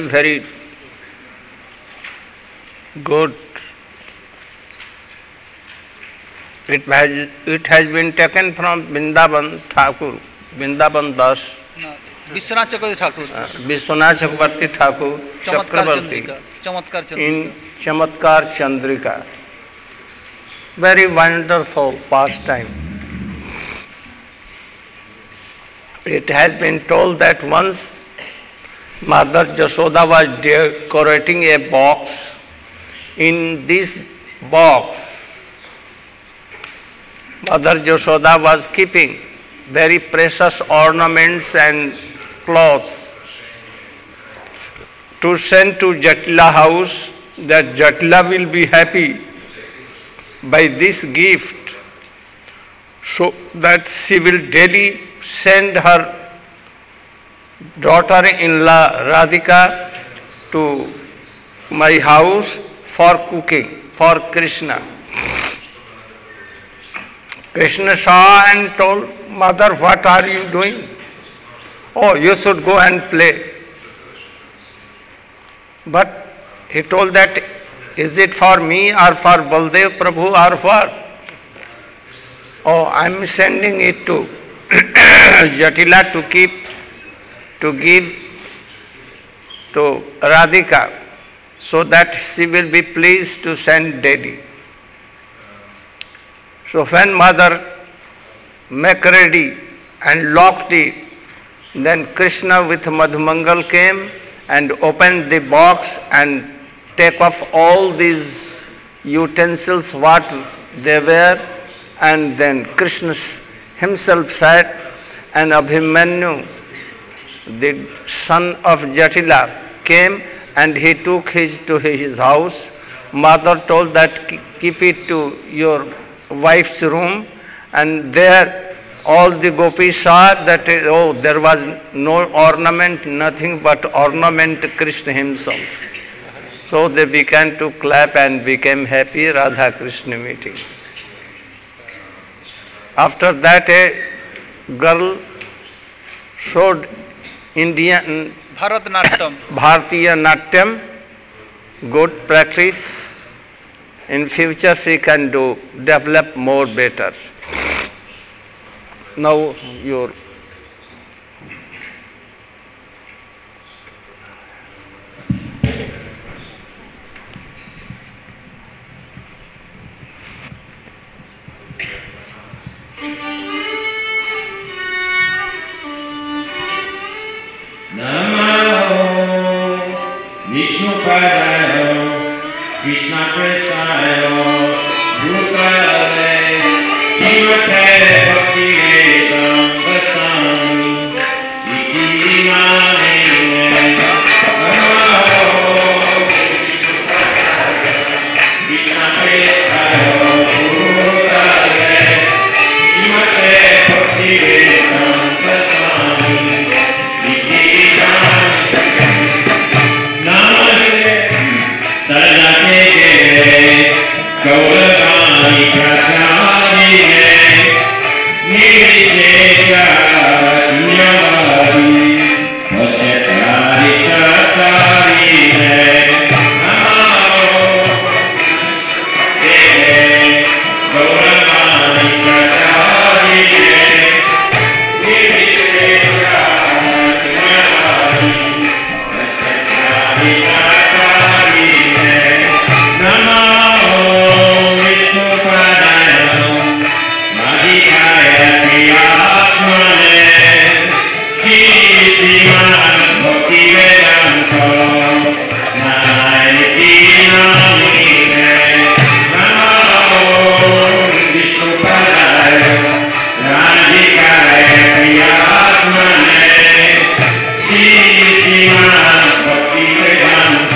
very good. It has been taken from Vrindavan Thakur, Vrindavan Das. Vishwanath Chakraborty Thakur, Vishwanath Chakraborty Thakur Chakraborty in Chamatkar Chandrika. Very wonderful pastime. It has been told that once Mother Jashoda was decorating a box. In this box, Mother Jashoda was keeping very precious ornaments and clothes to send to Jatila house, that Jatila will be happy by this gift, so that she will daily send her daughter-in-law Radhika to my house for cooking for Krishna. Krishna saw and told, Mother, what are you doing? Oh, you should go and play. But he told that, is it for me or for Baldev Prabhu or what? Oh, I am sending it to Jatila to give to Radhika, so that she will be pleased to send daily. So when Mother make ready and locked it, then Krishna with Madhumangal came and opened the box and take off all these utensils what they were, and then Krishna himself sat, and Abhimanyu, the son of Jatila, came and he took to his house. Mother told that keep it to your wife's room, and there all the gopis saw that there was no ornament, nothing but ornament Krishna himself. So they began to clap and became happy Radha Krishna meeting. After that a girl showed Indian Bharatiya Natyam, good practice. In future she can develop more better. Now your Krishna Prestaya Bhutale Shivate Bhakti Vedam Gacchami Iti Mane Krishna Prestaya Bhutale Shivate Bhakti Vedam Gacchami Iti Gauravani Prachadine Nirishesha Sunyavadi Vachatari Chatarine Namo Gauravani Prachadine Nirishesha Sunyavadi Vachatari Chatarine Namo Bhakti Vedanta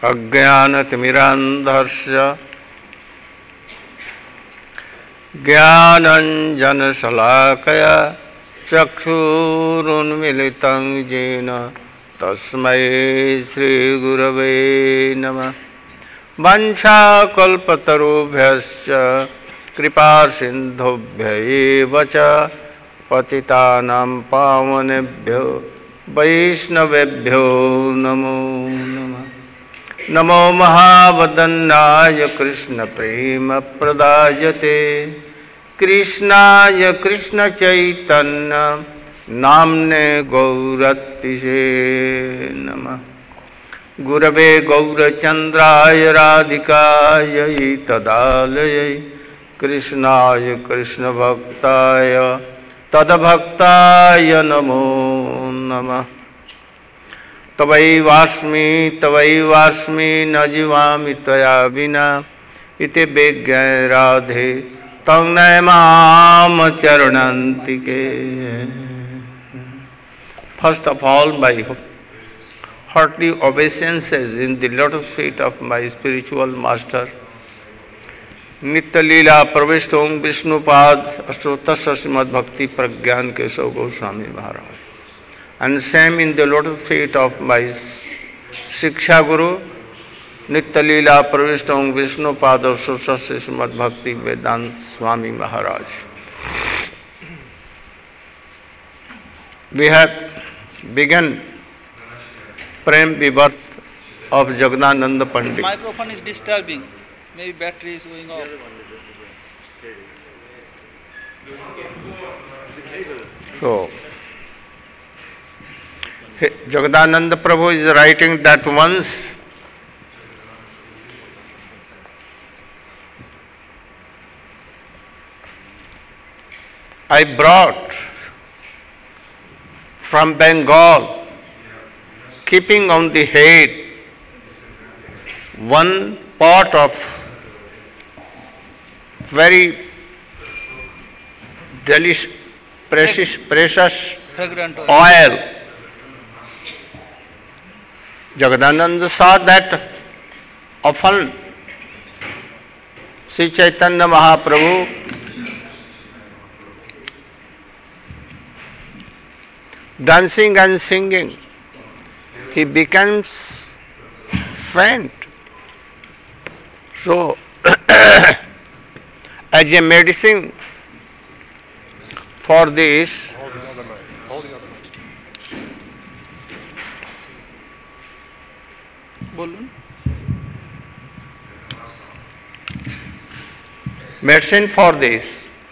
अज्ञानतिमिरान्धस्य ज्ञानञ्जनशलाकया चक्षुरुन्मिलितं येन तस्मै श्रीगुरवे नमः। वंशाकल्पतरुभ्यश्च कृपासिन्धुभ्य एव च पतितानां पावनेभ्यो वैष्णवेभ्यो नमो नमः। नमो महावदन्नाय कृष्णप्रेमप्रदायते कृष्णाय कृष्णचैतन्य नाम्ने गौरतिसे नमः। गुरवे गौरचन्द्राय राधिकायै तदालयै कृष्णाय कृष्णभक्ताय तद्भक्ताय नमो नमः। तवैवास्मि न जीवामि त्वया विना इति विज्ञाय राधे तं नमाम चरणन्तिके। First of all, my hearty obeisances in the lotus feet of my spiritual master, Nitya Leela Pravishtom Vishnupad Ashtotasya Srimad Bhakti Pragyan Keshav Goswami Maharaj, and same in the lotus feet of my Shiksha Guru, Nitya Leela Pravishtom Vishnupad Ashtotasya Srimad Bhakti Vedanta Swami Maharaj. We have begun Prem Vibharth of Jagadananda This Pandit. microphone is disturbing. Maybe battery is going off. So, Jagadananda Prabhu is writing that once I brought from Bengal, keeping on the head one pot of very delicious, precious Fragrant oil. oil. Jagadananda saw that often Sri Chaitanya Mahaprabhu dancing and singing, he becomes faint. So, as a medicine for this, medicine for this,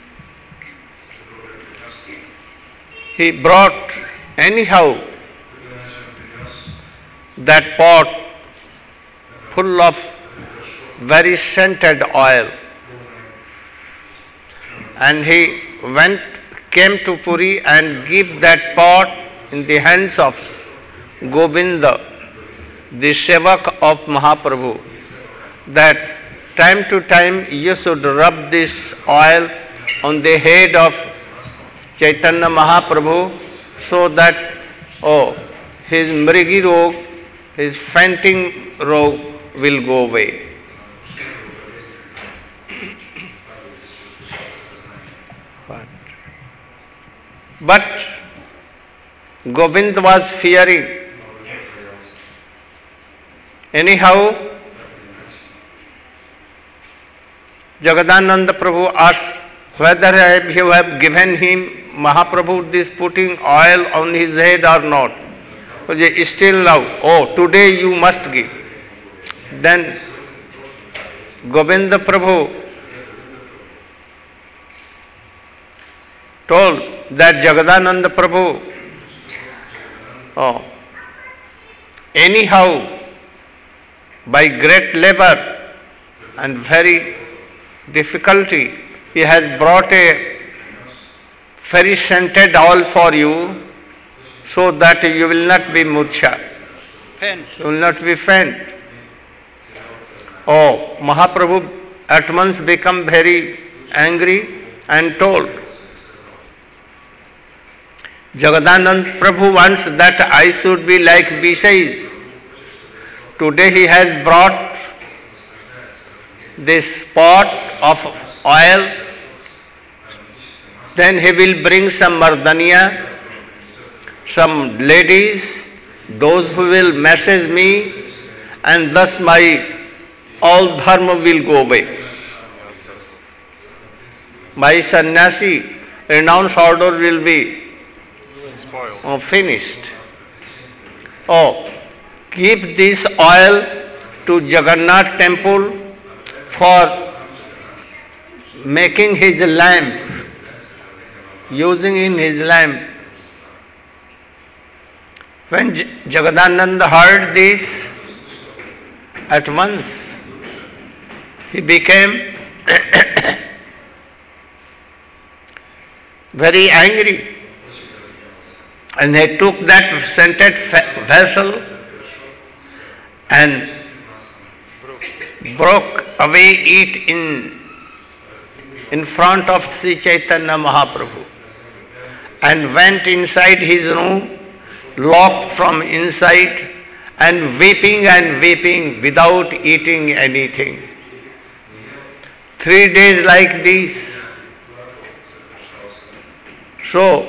he brought anyhow that pot full of very scented oil, and he came to Puri and gave that pot in the hands of Govinda, the Sevak of Mahaprabhu, that time to time you should rub this oil on the head of Chaitanya Mahaprabhu, so that his mrigi rog, his fainting rog will go away. But Govind was fearing. Anyhow, Jagadananda Prabhu asked whether you have given him, Mahaprabhu, this putting oil on his head or not. Still now, today you must give. Then Govinda Prabhu told that Jagadananda Prabhu, anyhow, by great labor and very difficulty, he has brought a very scented oil for you, so that you will not be murcha. Faint. You will not be faint. Mahaprabhu at once become very angry and told, Jagadananda Prabhu wants that I should be like Vishais. Today he has brought this pot of oil, then he will bring some mardaniya, some ladies, those who will message me, and thus my all dharma will go away. My sannyasi renounce order will be finished. Oh, keep this oil to Jagannath temple for making his lamp, using in his lamp. When Jagadananda heard this, at once he became very angry, and he took that scented vessel and broke away it in front of Sri Chaitanya Mahaprabhu and went inside his room, locked from inside, and weeping without eating anything. 3 days like this. So,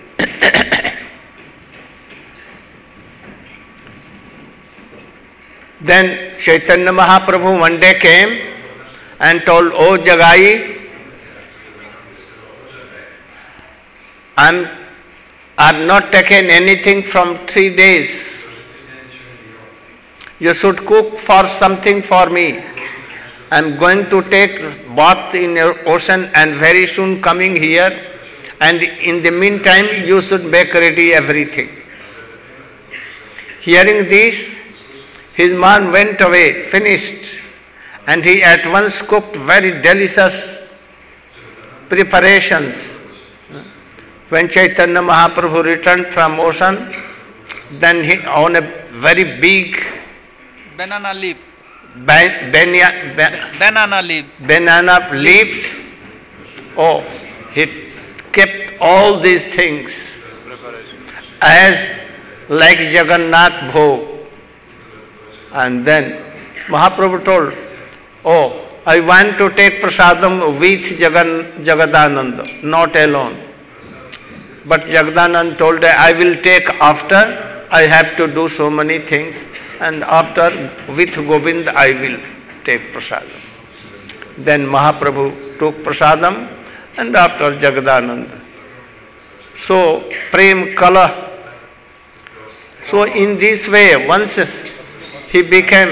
then Chaitanya Mahaprabhu one day came and told, "Oh Jagai, I've not taken anything from 3 days. You should cook for something for me. I'm going to take bath in your ocean and very soon coming here, and in the meantime you should make ready everything." Hearing this, his man went away, finished, and he at once cooked very delicious preparations. When Chaitanya Mahaprabhu returned from ocean, then he on a very big Banana leaf. banana leaf. Banana leaves. Oh, he kept all these things as like Jagannath Bhog. And then Mahaprabhu told, "Oh, I want to take prasadam with Jagadananda, not alone." But Jagadananda told, "I will take after, I have to do so many things, and after with Govind I will take prasadam." Then Mahaprabhu took prasadam, and after Jagadananda. So, prem kala. So in this way, once he became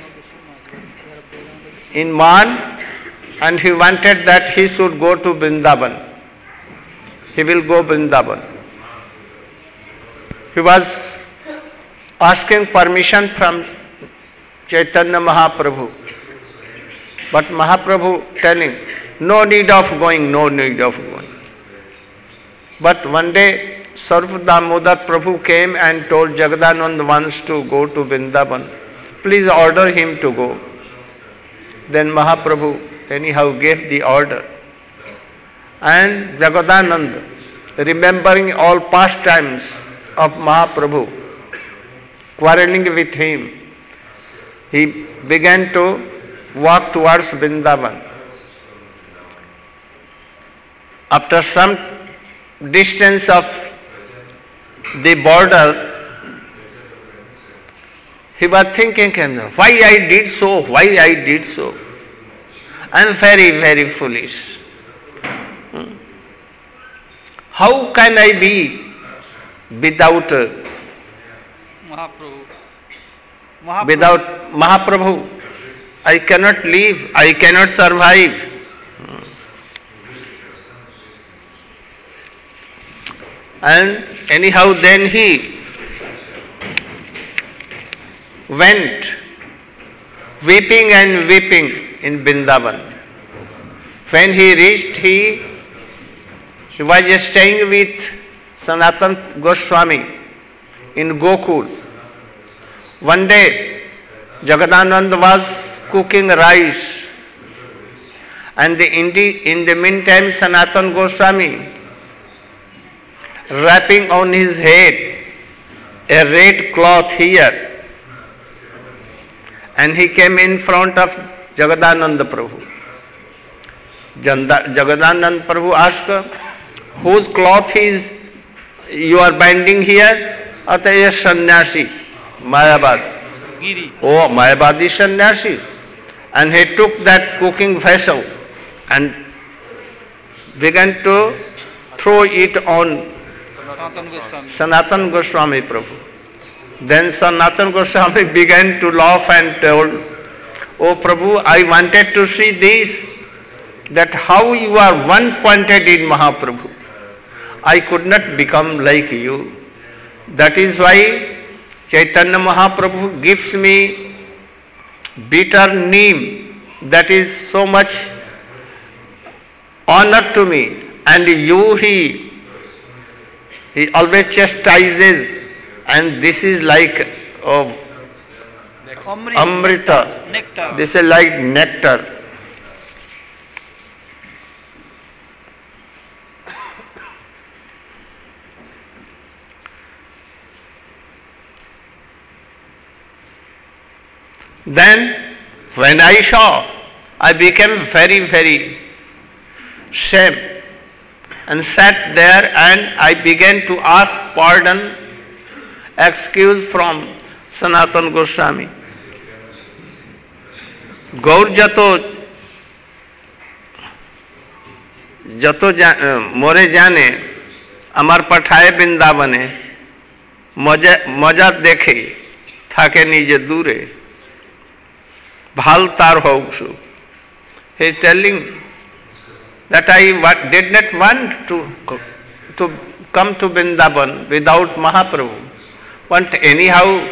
in man, and he wanted that he should go to Vrindavan. He will go Vrindavan. He was asking permission from Chaitanya Mahaprabhu. But Mahaprabhu telling, "No need of going, no need of going." But one day, Sarup Damodar Prabhu came and told Jagadananda wants to go to Vrindavan. Please order him to go. Then Mahaprabhu anyhow gave the order. And Jagadananda, remembering all pastimes of Mahaprabhu, quarreling with him, he began to walk towards Vrindavan. After some distance of the border, he was thinking, "Why I did so? Why I did so? I am very, very foolish. How can I be without Mahaprabhu? I cannot live, I cannot survive." And anyhow then he went weeping and weeping in Vrindavan. When he reached, he was staying with Sanatana Goswami in Gokul. One day, Jagadananda was cooking rice, and in the meantime, Sanatana Goswami wrapping on his head a red cloth here, and he came in front of Jagadananda Prabhu. Jagadananda Prabhu asked, whose cloth is you are binding here? Ataya sannyasi, Mayavad. Giri. Oh, Mayavadi sannyasi. And he took that cooking vessel and began to throw it on Sanatana Goswami. Sanatana Goswami Prabhu. Then Sanatana Goswami began to laugh and told, oh Prabhu, I wanted to see this, that how you are one-pointed in Mahaprabhu. I could not become like you. That is why Chaitanya Mahaprabhu gives me bitter neem, that is so much honor to me, and you he always chastises, and this is like of Amrita. Nectar. This is like nectar. Then, when I saw, I became very, very shame and sat there and I began to ask pardon, excuse from Sanatana Goswami. गौर जतो मोरे जाने अमर पठाए वृंदावने मजा देखे थाके निजे दूरे भाल तार होगसु. He is telling that I did not want to come to Vrindavan without Mahaprabhu. But anyhow,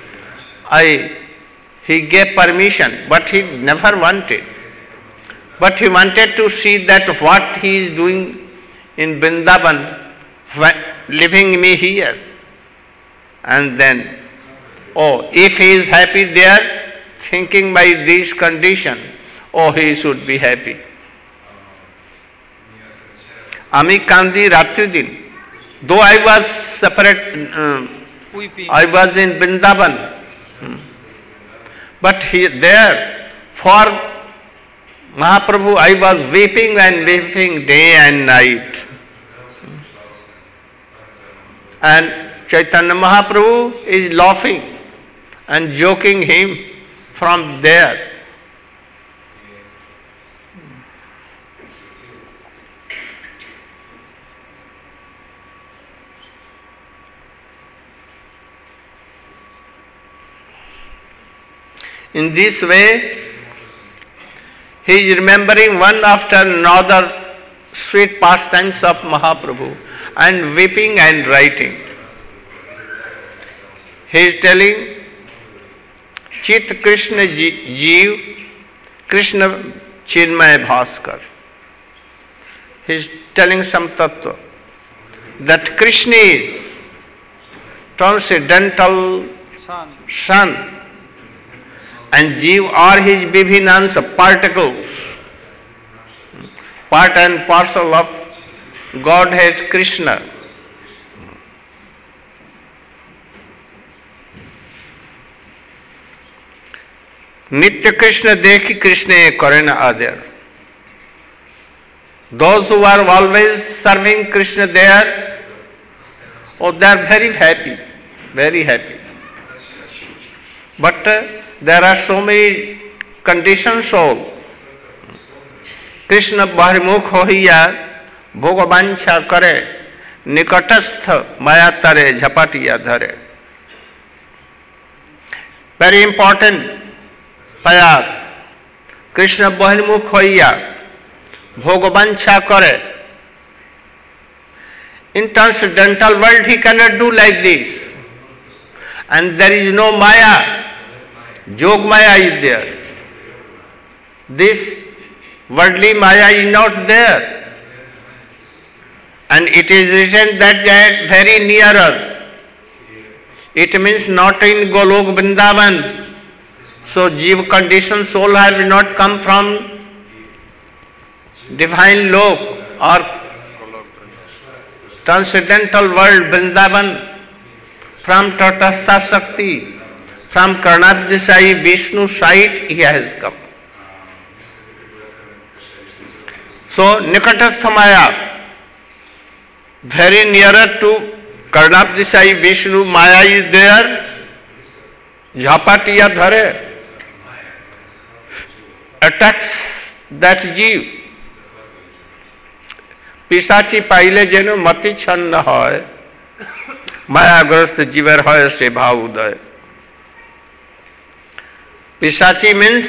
he gave permission, but he never wanted. But he wanted to see that what he is doing in Vrindavan, leaving me here. And then, if he is happy there, thinking by this condition, he should be happy. Ami kandi ratri din. Though I was separate, I was in Vrindavan, but there for Mahaprabhu I was weeping and weeping day and night. And Chaitanya Mahaprabhu is laughing and joking him from there. In this way, he is remembering one after another sweet pastimes of Mahaprabhu and weeping and writing. He is telling, Chit Krishna Jeev, Krishna Chinmay Bhaskar. He is telling some tattva, that Krishna is transcendental sun, and Jeev are his bibhinans, particles, part and parcel of Godhead Krishna. Nitya Krishna dekhi Krishna karena adhyar. Those who are always serving Krishna there, they are very happy, very happy. But there are so many conditions all. Krishna bahrimukh hoiya bhogavancha kare nikatastha maya tare jhapatiya dhare. Very important payat. Krishna bahrimukh hoiya bhogavancha kare. In transcendental world he cannot do like this. And there is no maya. Jog Maya is there. This worldly Maya is not there. And it is written that they are very nearer. It means not in Golok Vrindavan. So Jeev conditioned soul have not come from divine lok or transcendental world Vrindavan, from Tatastha Shakti. From Karnabdesai Vishnu's side he has come. So Nikatastha Maya, very nearer to Karnabdesai Vishnu, Maya is there. Jhapatiya dhare, attacks that Jeev. पिशाची पाइले जेनो मति छन्न होय, मायाग्रस्त जीवर होय से भाव उदय. Pisachi means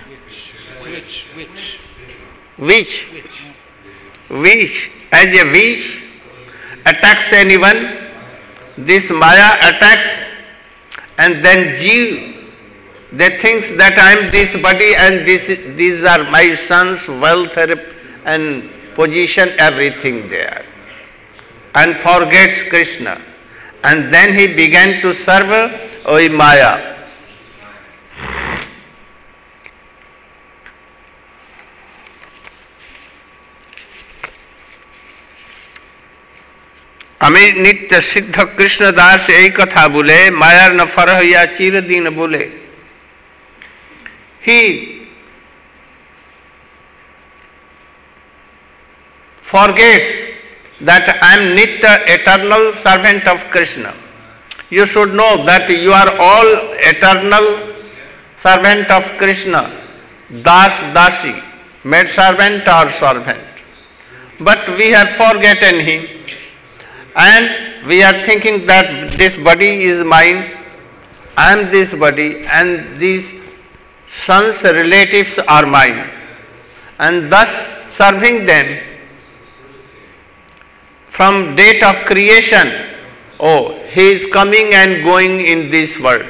witch. As a witch attacks anyone, this Maya attacks, and then Jeev, they think that I am this body and these are my sons, wealth and position, everything there, and forgets Krishna. And then he began to serve Maya. अमी नित्य सिद्ध कृष्णदास यही कथा बोले, माया न फरह या चिर दिन बोले. He forgets that I am Nitya, eternal servant of Krishna. You should know that you are all eternal servant of Krishna, das, dasi, maid servant or servant. But we have forgotten him, and we are thinking that this body is mine, I am this body, and these sons, relatives are mine, and thus serving them from date of creation. Oh, he is coming and going in this world.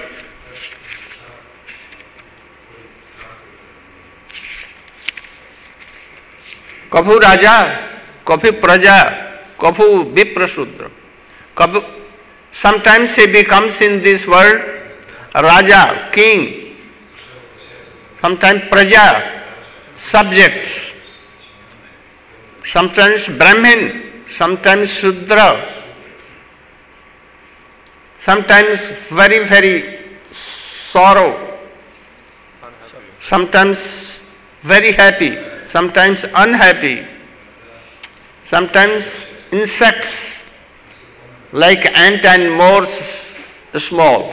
Kabhu Raja, kabhu Praja, kabhu Viprasudra. Sometimes he becomes in this world Raja, king. Sometimes Praja, subjects. Sometimes Brahmin. Sometimes Shudra, sometimes very, very sorrow, sometimes very happy, sometimes unhappy, sometimes insects like ant and more small,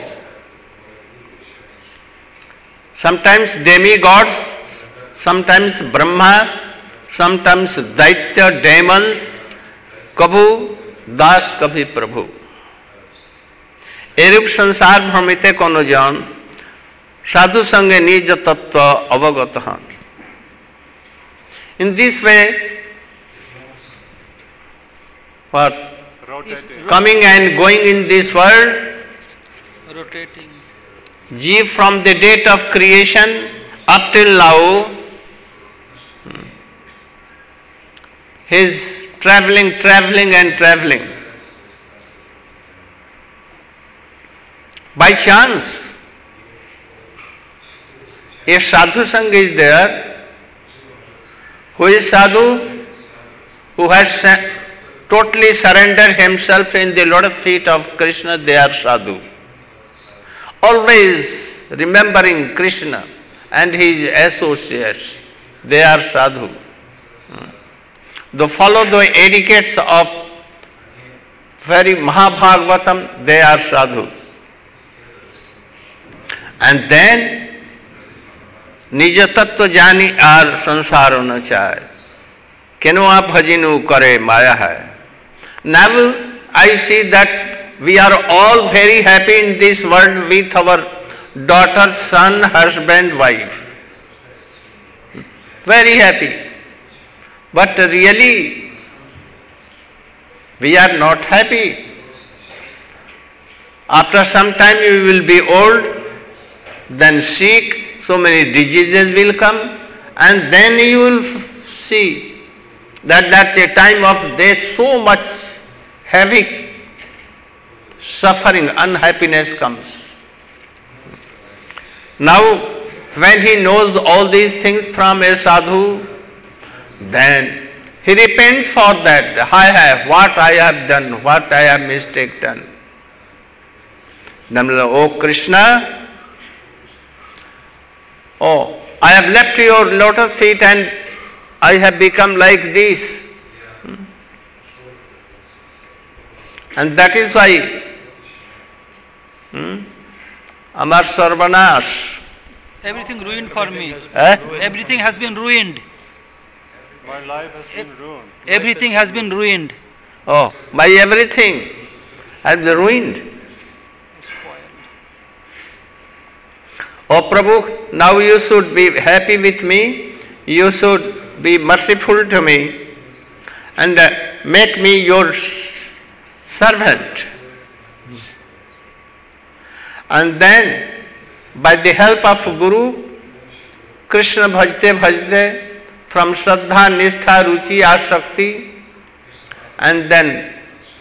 sometimes demigods, sometimes Brahma, sometimes Daitya, demons, कभू दास कभी प्रभु. एरूप संसार भ्रमिते कोनो जन साधु संगे निज तत्व अवगत हन. In this way, what? Coming and going in this world, rotating. Jeev from the date of creation up till now, his traveling and traveling. By chance, if sadhu sangha is there, who is sadhu? Who has totally surrendered himself in the lotus feet of Krishna, they are sadhu. Always remembering Krishna and his associates, they are sadhu. They follow the etiquettes of very Mahabhagavatam, they are sadhu. And then Nija Tattva Jani ar sansaro na chahe. Kenua bhajinu kare maya hai. Now I see that we are all very happy in this world with our daughter, son, husband, wife. Very happy. But really, we are not happy. After some time you will be old, then sick, so many diseases will come, and then you will see that at the time of death so much heavy suffering, unhappiness comes. Now, when he knows all these things from a sadhu, then he repents for that. What I have done, what I have mistake done. Then, oh Krishna, oh, I have left your lotus feet and I have become like this. And that is why Amar Sarvanash. Everything ruined for me. Eh? Everything has been ruined. My life has been ruined. Everything has been ruined. Oh, my everything has been ruined. Oh Prabhu, now you should be happy with me, you should be merciful to me and make me your servant. And then by the help of Guru, Krishna bhajte bhajte, from Shraddha, Nishtha, Ruchi, Asakti, and then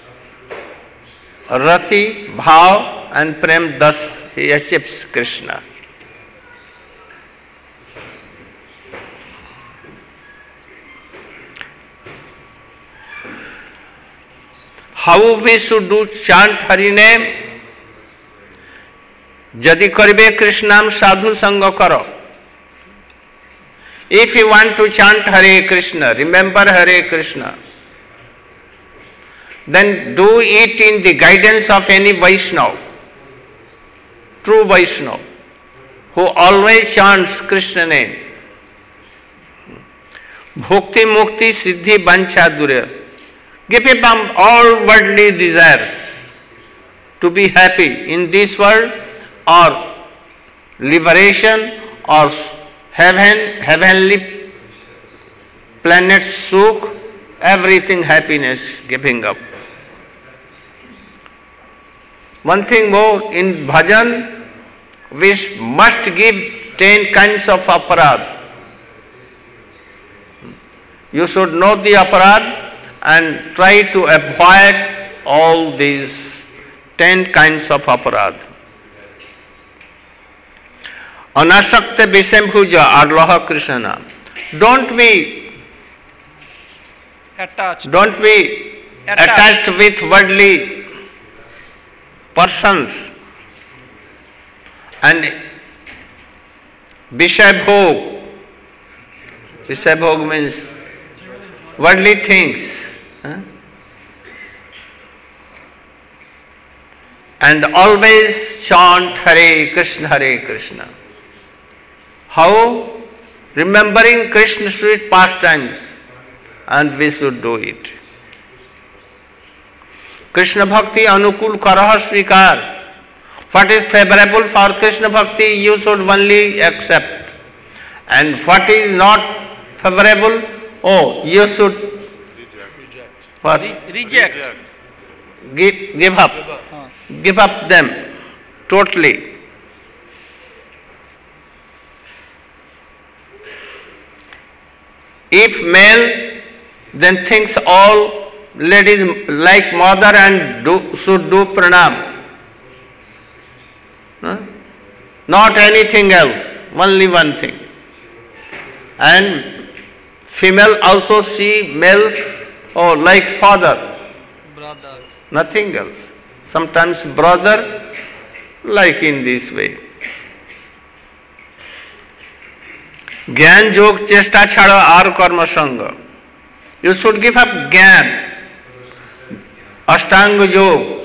Rati, Bhav and Prem, thus he achieves Krishna. How we should do chant Hari name? Jadi karibe Krishnam sadhu sanga karo. If you want to chant Hare Krishna, remember Hare Krishna, then do it in the guidance of any Vaishnava, true Vaishnava, who always chants Krishna name. Bhukti mukti siddhi bancha dure. Give up all worldly desires to be happy in this world or liberation or heavenly planet sukh, everything happiness giving up. One thing more, in bhajan we must give 10 kinds of aparad. You should know the aparad and try to avoid all these 10 kinds of aparad. Anasakta Visambhuja or Loha Krishna. Don't be Attached. Attached with worldly persons. And Vishabhog means worldly things. And always chant Hare Krishna, Hare Krishna. How? Remembering Krishna's sweet pastimes, and we should do it. Krishna Bhakti Anukul Karaha Svikar. What is favorable for Krishna Bhakti, you should only accept. And what is not favorable, you should Reject. what? Reject. Give up. Give up them totally. If male, then thinks all ladies like mother and should do pranam. Not anything else, only one thing. And female also see males like father, Brother. nothing else. Sometimes brother, like in this way. Gyan jog chesta chhado ar karma sanga. You should give up Gyan, Ashtanga Yog,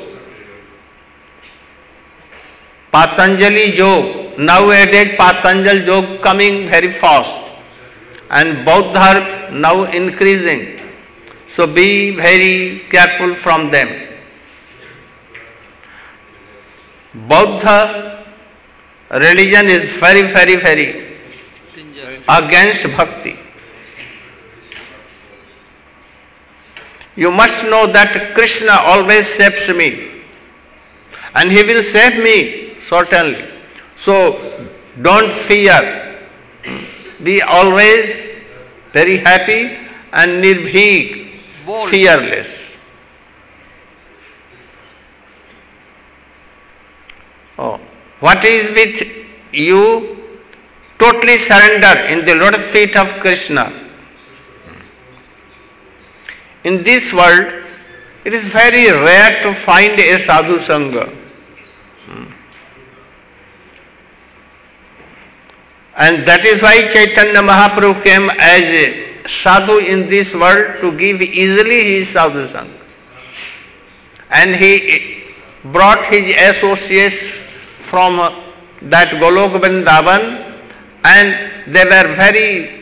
Patanjali Yog. Nowadays Patanjali Yog coming very fast and Buddha now increasing. So be very careful from them. Buddha religion is very against bhakti. You must know that Krishna always saves me and he will save me certainly. So don't fear. Be always very happy and nirbhik, Bold. fearless. What is with you? Totally surrender in the lotus feet of Krishna. In this world, it is very rare to find a sadhu sangha. And that is why Chaitanya Mahaprabhu came as a sadhu in this world to give easily his sadhu sangha. And he brought his associates from that Golok Vrindavan, and they were very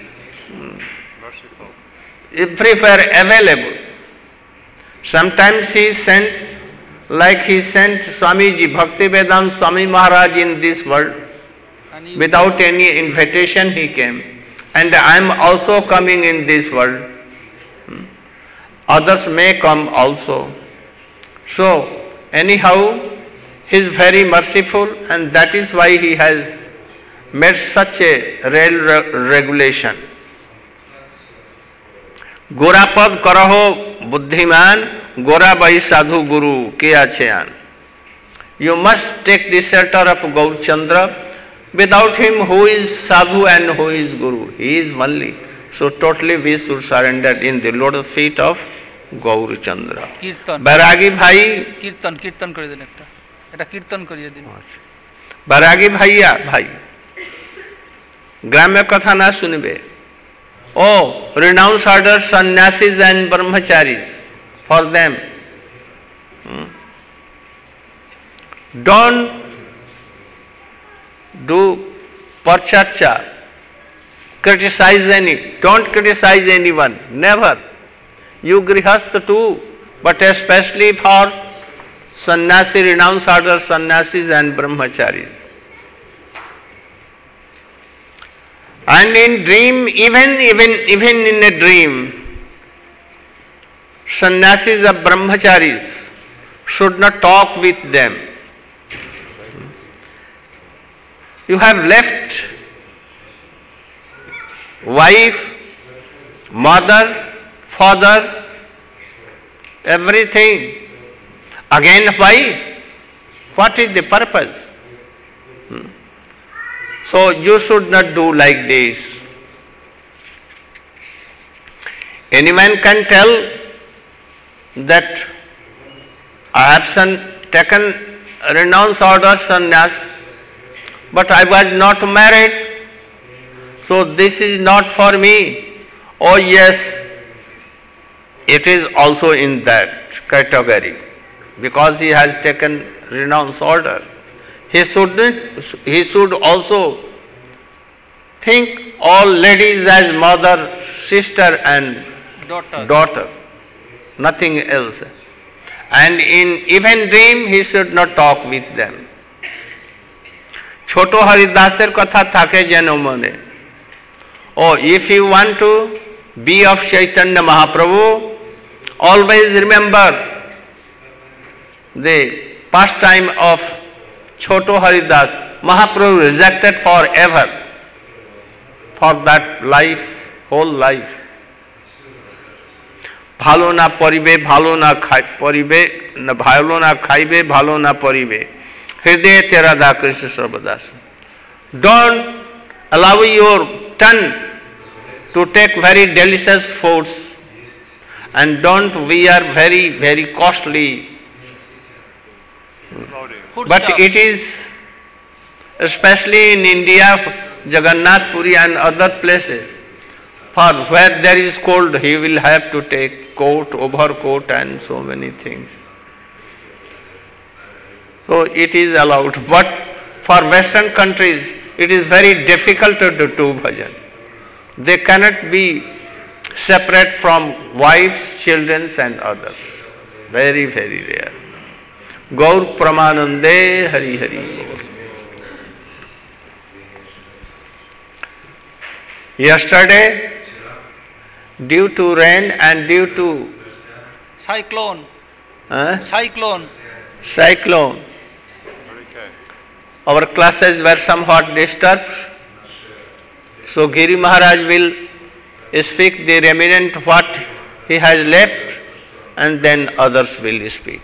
everywhere available. Sometimes he sent, like he sent Swamiji, Bhaktivedanta Swami Maharaj in this world. Without any invitation he came. And I am also coming in this world. Others may come also. So, anyhow, he is very merciful, and that is why he has made such a regulation. Gorapad karaho buddhiman, gora bai sadhu guru kiya cheyan. You must take the shelter of Gaurachandra. Without him, who is sadhu and who is guru? He is only. So totally we should surrender in the lotus feet of Gaurachandra. Kirtan. Bairagi bhai. Kirtan kore den ekta. Eta kirtan koriye din. Bairagi bhaiya bhai. Gramya katha na sunbe. Oh, renounce order sannyasis and brahmacharis. For them. Don't do parcharcha, don't criticize anyone, never. You grihastha too, but especially for sannyasi, renounce order sannyasis and brahmacharis. And in dream, even in a dream, sannyasis or brahmacharis should not talk with them. You have left wife, mother, father, everything. Again, why? What is the purpose? So you should not do like this. Anyone can tell that I have taken renounce order sannyas, but I was not married, so this is not for me. Oh yes, it is also in that category, because he has taken renounce order. He should also think all ladies as mother, sister and daughter, nothing else. And in even dream he should not talk with them. Choto Haridaser katha thake jeno mone. Oh, if you want to be of Chaitanya Mahaprabhu, always remember the pastime of Choto Haridas. Mahaprabhu rejected forever for that life, whole life. Bhalo na paribe, bhalo na paribe, bhalo na khaibe, bhalo na paribe. Hriday tera da Krishna sarvadas. Don't allow your tongue to take very delicious foods, and don't wear very, very costly. But it is, especially in India, Jagannath Puri and other places, for where there is cold, he will have to take coat, overcoat and so many things. So it is allowed. But for Western countries, it is very difficult to do bhajan. They cannot be separate from wives, children and others. Very, very rare. Gaur Pramanande Hari Hari. Yesterday, due to rain and due to cyclone, our classes were somewhat disturbed. So Giri Maharaj will speak the remnant what he has left, and then others will speak.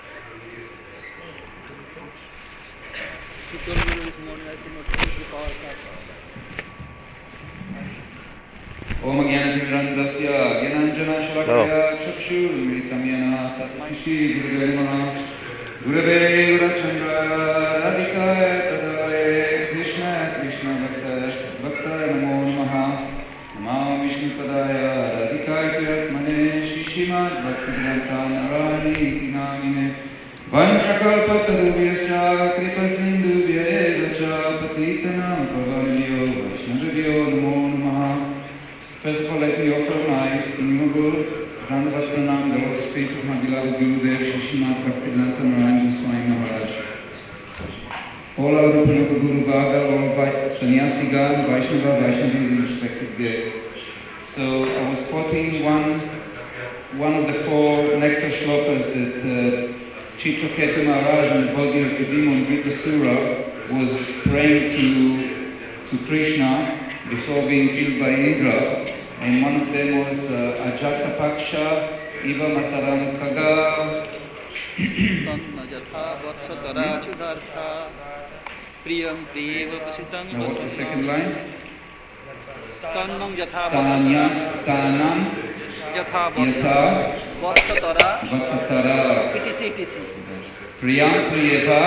Om Jnanatimirandasya Jnananjana Shalakaya Chakshurmritam Yana Tasmai Shri Gurave Namaha Gurave Gurachandra Radhikaya Tadare Krishna Krishna Bhakta Srimad Bhaktivedanta Narayani iti namine Vanchakalpatarubhyascha Kripasindhubhya eva cha Patitanam Pavanebhyo Vaishnavibhyo Namo Namaha. First of all, let me offer my innumerable Dandavat Pranam, the lotus feet of my beloved Gurudev Srimad Bhaktivedanta Narayana Goswami Maharaj. All our Rupa Guru Bhaga, all Sannyasigan, Vaishnava, Vaishnavis and respected guests. So I was quoting one of the 4 nectar shlokas that Chitraketu Maharaj in the body of the demon Vritasura was praying to Krishna before being killed by Indra. And one of them was Ajata Paksha, Iva Mataram Kaga. Now what's the second line? Stanam Yatha Vatsatara Priyam Priyeva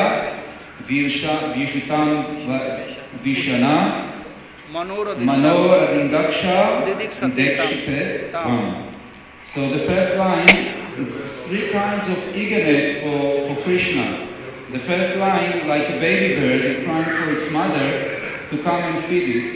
Vishutam Vishana Manoradindaksha Dekshite Vam. So the first line, it's 3 kinds of eagerness for Krishna. The first line, like a baby bird, is crying for its mother to come and feed it.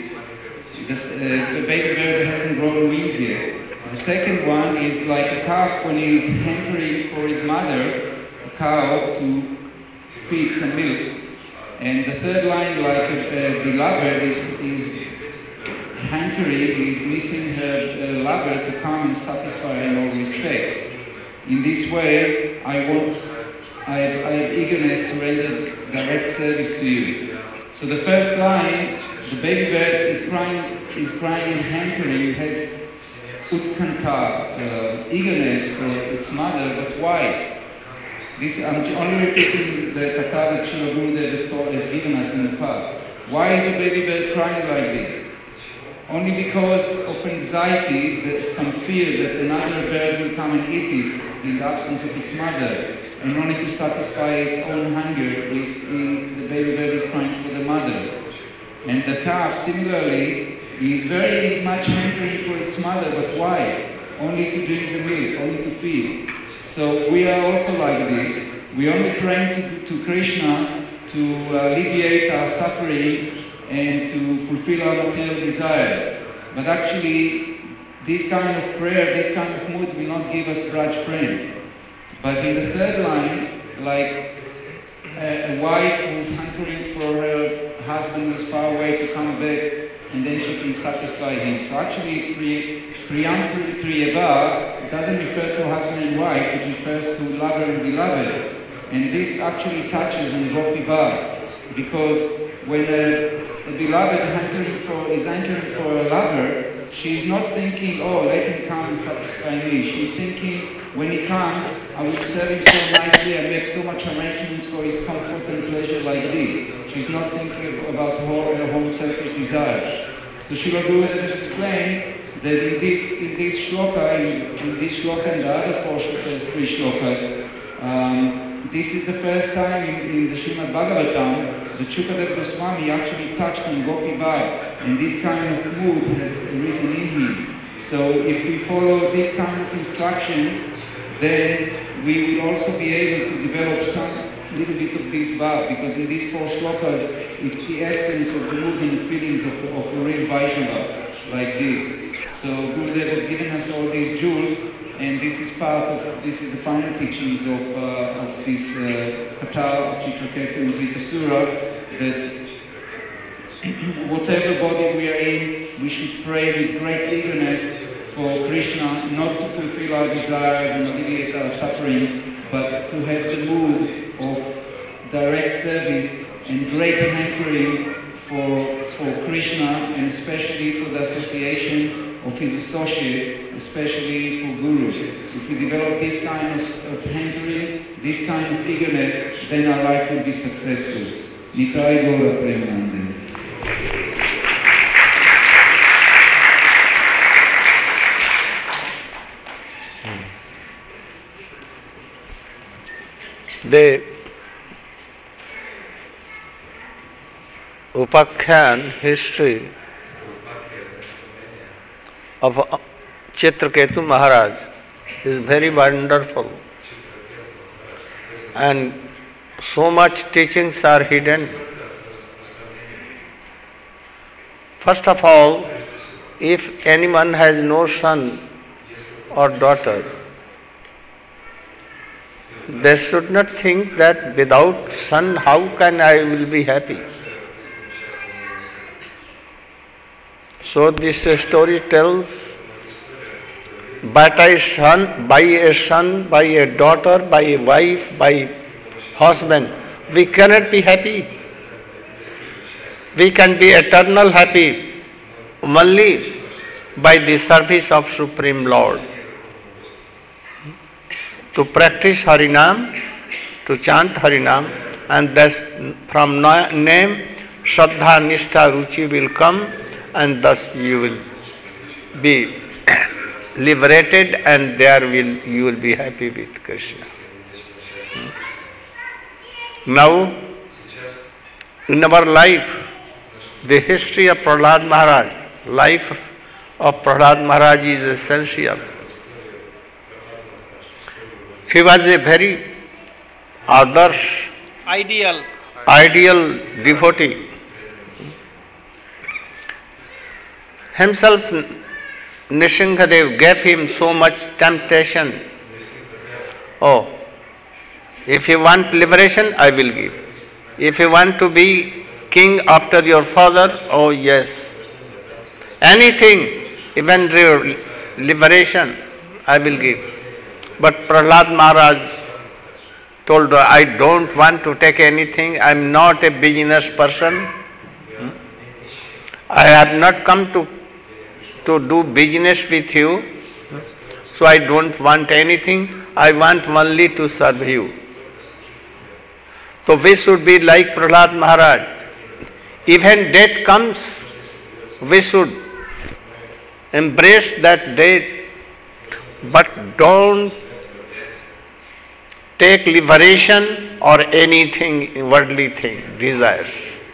The baby bird hasn't grown wings yet. The second one is like a calf when he is hankering for his mother, a cow, to feed some milk. And the third line, like a beloved is hankering, is missing her lover to come and satisfy her in all respects. In this way, I have eagerness to render direct service to you. So the first line, the baby bird is crying and hankering, had utkanta, eagerness for its mother, but why? I'm only repeating the kata that Srila Gurudev has given us in the past. Why is the baby bird crying like this? Only because of anxiety, some fear that another bird will come and eat it in the absence of its mother. And only to satisfy its own hunger, the baby bird is crying for the mother. And the calf, similarly, is very much hankering for its mother, but why? Only to drink the milk, only to feed. So we are also like this. We only pray to Krishna to alleviate our suffering and to fulfill our material desires. But actually, this kind of prayer, this kind of mood will not give us Braj Prem. But in the third line, like a wife who's hankering for her husband who's far away to come back, and then she can satisfy him. So actually, Priyam Priyava doesn't refer to husband and wife, it refers to lover and beloved. And this actually touches on Gopi Bhav, because when a beloved is hankering for a lover, she is not thinking, oh, let him come and satisfy me. She's thinking, when he comes, I will serve him so nicely, I make so much arrangements for his comfort and pleasure like this. She's not thinking about her own selfish desires. So Srila Gurudev has explained that in this shloka and the other 3 shlokas, this is the first time in the Srimad Bhagavatam that Shukadev Goswami actually touched on Gopi Bhav, and this kind of mood has arisen in him. So if we follow this kind of instructions, then we will also be able to develop some little bit of this Bhav, because in these 4 shlokas, it's the essence of the mood and feelings of a real Vaishnava, like this. So Gurudev has given us all these jewels, and this is the final teachings of this kata of Chitraketu and Vritasura, that whatever body we are in, we should pray with great eagerness for Krishna, not to fulfill our desires and alleviate our suffering, but to have the mood of direct service and great hankering for Krishna, and especially for the association of his associate, especially for Guru. If we develop this kind of hankering, this kind of eagerness, then our life will be successful. Nitai Gaura Premanande. The Upakhyan history of Chitraketu Maharaj is very wonderful. And so much teachings are hidden. First of all, if anyone has no son or daughter, they should not think that without son, how can I will be happy? So this story tells, by a son, by a daughter, by a wife, by husband, we cannot be happy. We can be eternal happy only by the service of Supreme Lord. To practice Harinam, to chant Harinam, and thus from name, Shraddha, Nishtha, Ruchi will come, and thus you will be liberated, and you will be happy with Krishna. Now, in our life, the history of Prahlad Maharaj, life of Prahlad Maharaj is essential. He was a very ideal devotee. Himself, Nrsimhadev gave him so much temptation. Oh, if you want liberation, I will give. If you want to be king after your father, oh yes. Anything, even your liberation, I will give. But Prahlad Maharaj told her, I don't want to take anything, I am not a business person. I have not come to do business with you, so I don't want anything, I want only to serve you. So we should be like Prahlad Maharaj. Even death comes, we should embrace that death, but don't take liberation or anything, worldly thing, desires.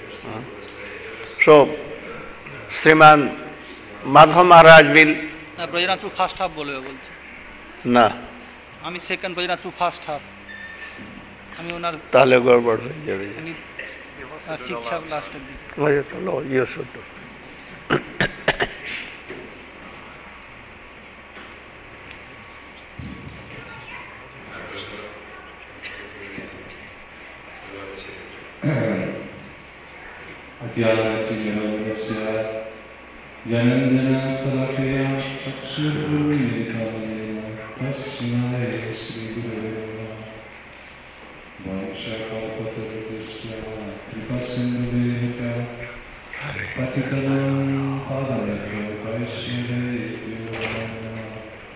So, Sriman Madhav Maharaj will... Brajanathpur first half বলবে বলছে না, আমি second ব্রজনাথপুর first half, আমি ওনার তাহলে গড়বড় হয়ে যাবে। শিক্ষা লাস্টের দিকে ইয়ে শুদ্ধ। Agyānatimyavodasya Yanandana Salakaya Chakshurumilitamaya Tasmai Sri Gurave Namaha Vaishakalpatarubhishya Kripasindhubhita Patitanam Padayabhyo Vaishnavebhyo Namaha.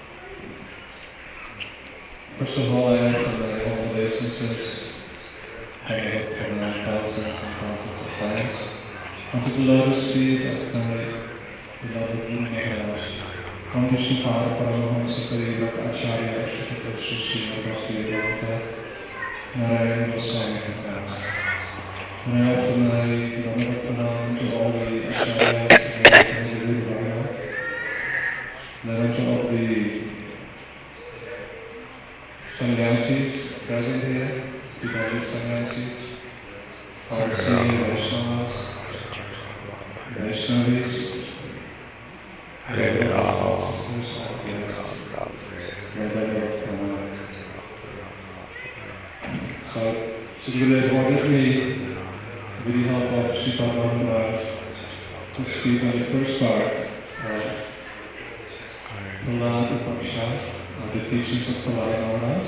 First of all, I offer my humble obeisances hanging up from thousands and thousands of flags onto the lotus feet of my beloved Guru Maharaj, from Vishnupada Paramahamsa Parivat Acharya Ashtaka Shri Srimad Bhaktivedanta Narayana Goswami Maharaj. And I offer my beloved pranam to all the Acharyas of the Guru Maharaj, and to all the sannyasis present here, Devotee sannyasis, our senior Vaishnavas, Vaishnavis, sisters, all guests, my brother Pranam. So, Shri Gurudev ordered me, with the help of Sripad Maharaj, to speak on the first part of Prahlad Upanishad, of the teachings of Prahlad Maharaj.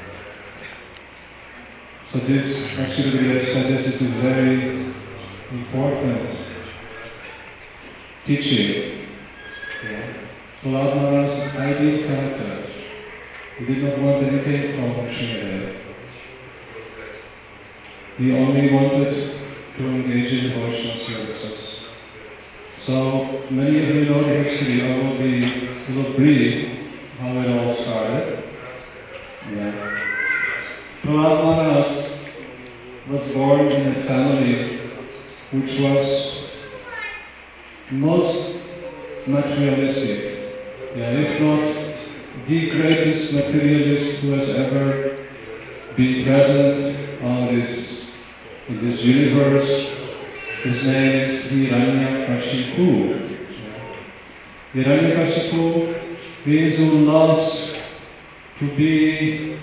So this, as Shri Gurudev said, this is a very important teaching. Prahlad Maharaj's ideal character. He did not want anything from Shri Gurudev. He only wanted to engage in devotional services. So many of you know the history. I will be a little brief how it all started. Prahlad Maharaj was born in a family which was most materialistic, if not the greatest materialist who has ever been present in this universe. His name is Hiranyakashipu. Hiranyakashipu means who loves to be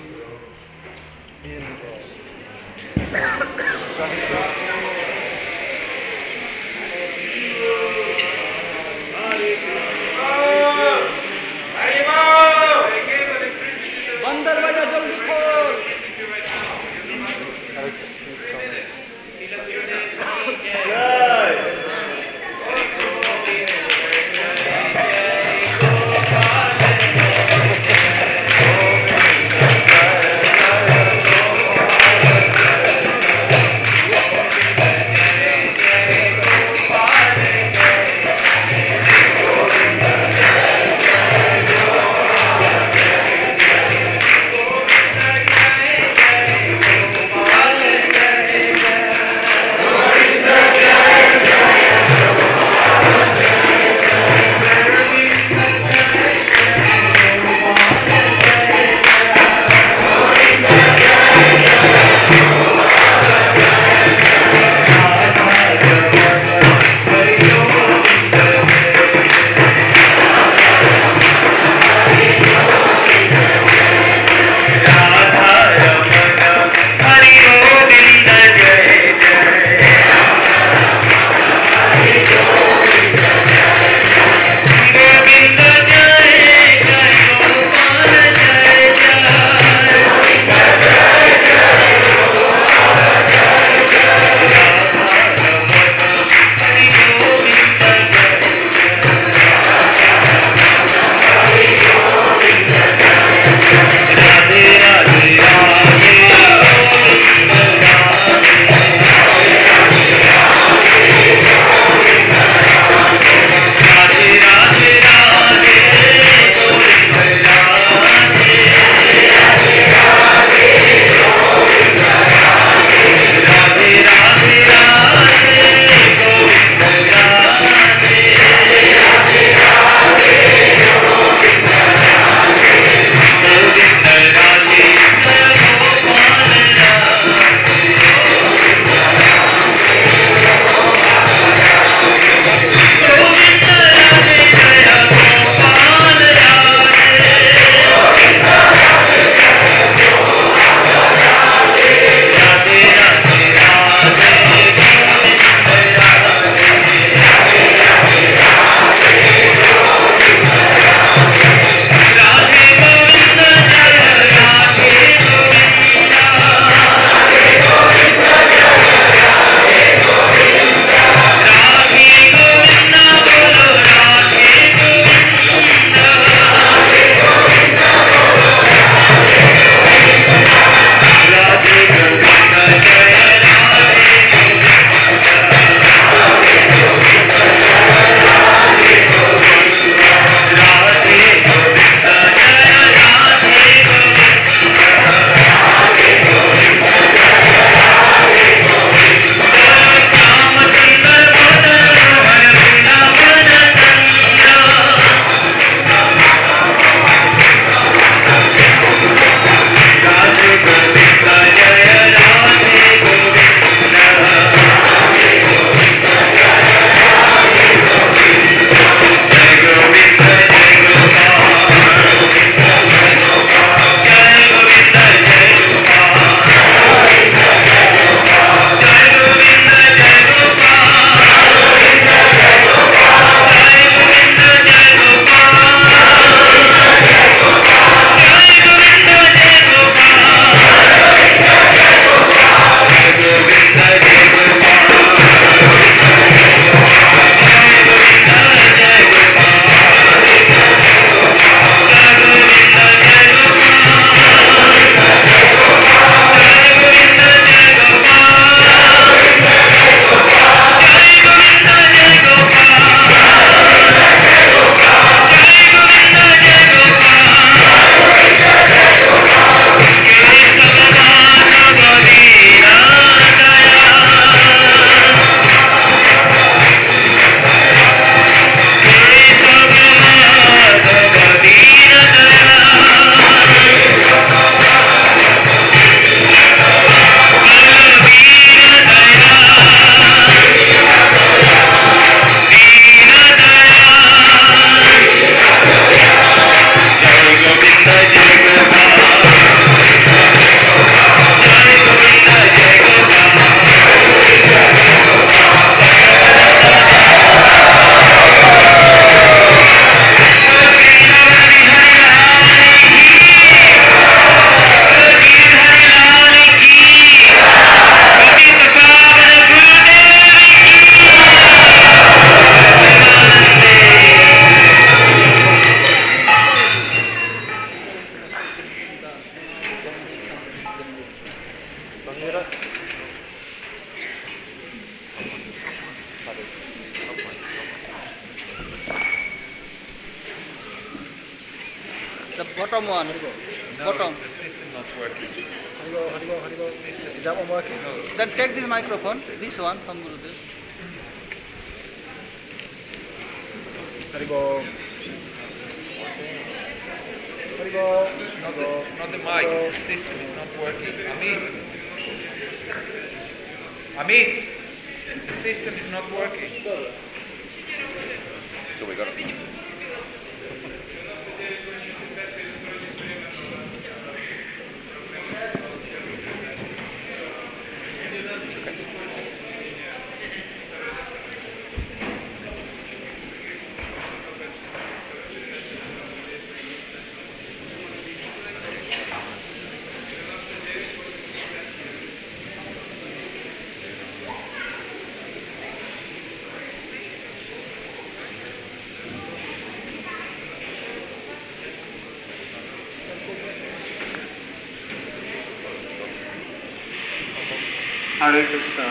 The bottom one. Bottom. the system not working. Is that one working? Then take this microphone, this one from Gurudev. Haribo. Haribo. It's not the mic, it's the system, it's not working. Amit, the system is not working. So we got to be. Hare Krishna.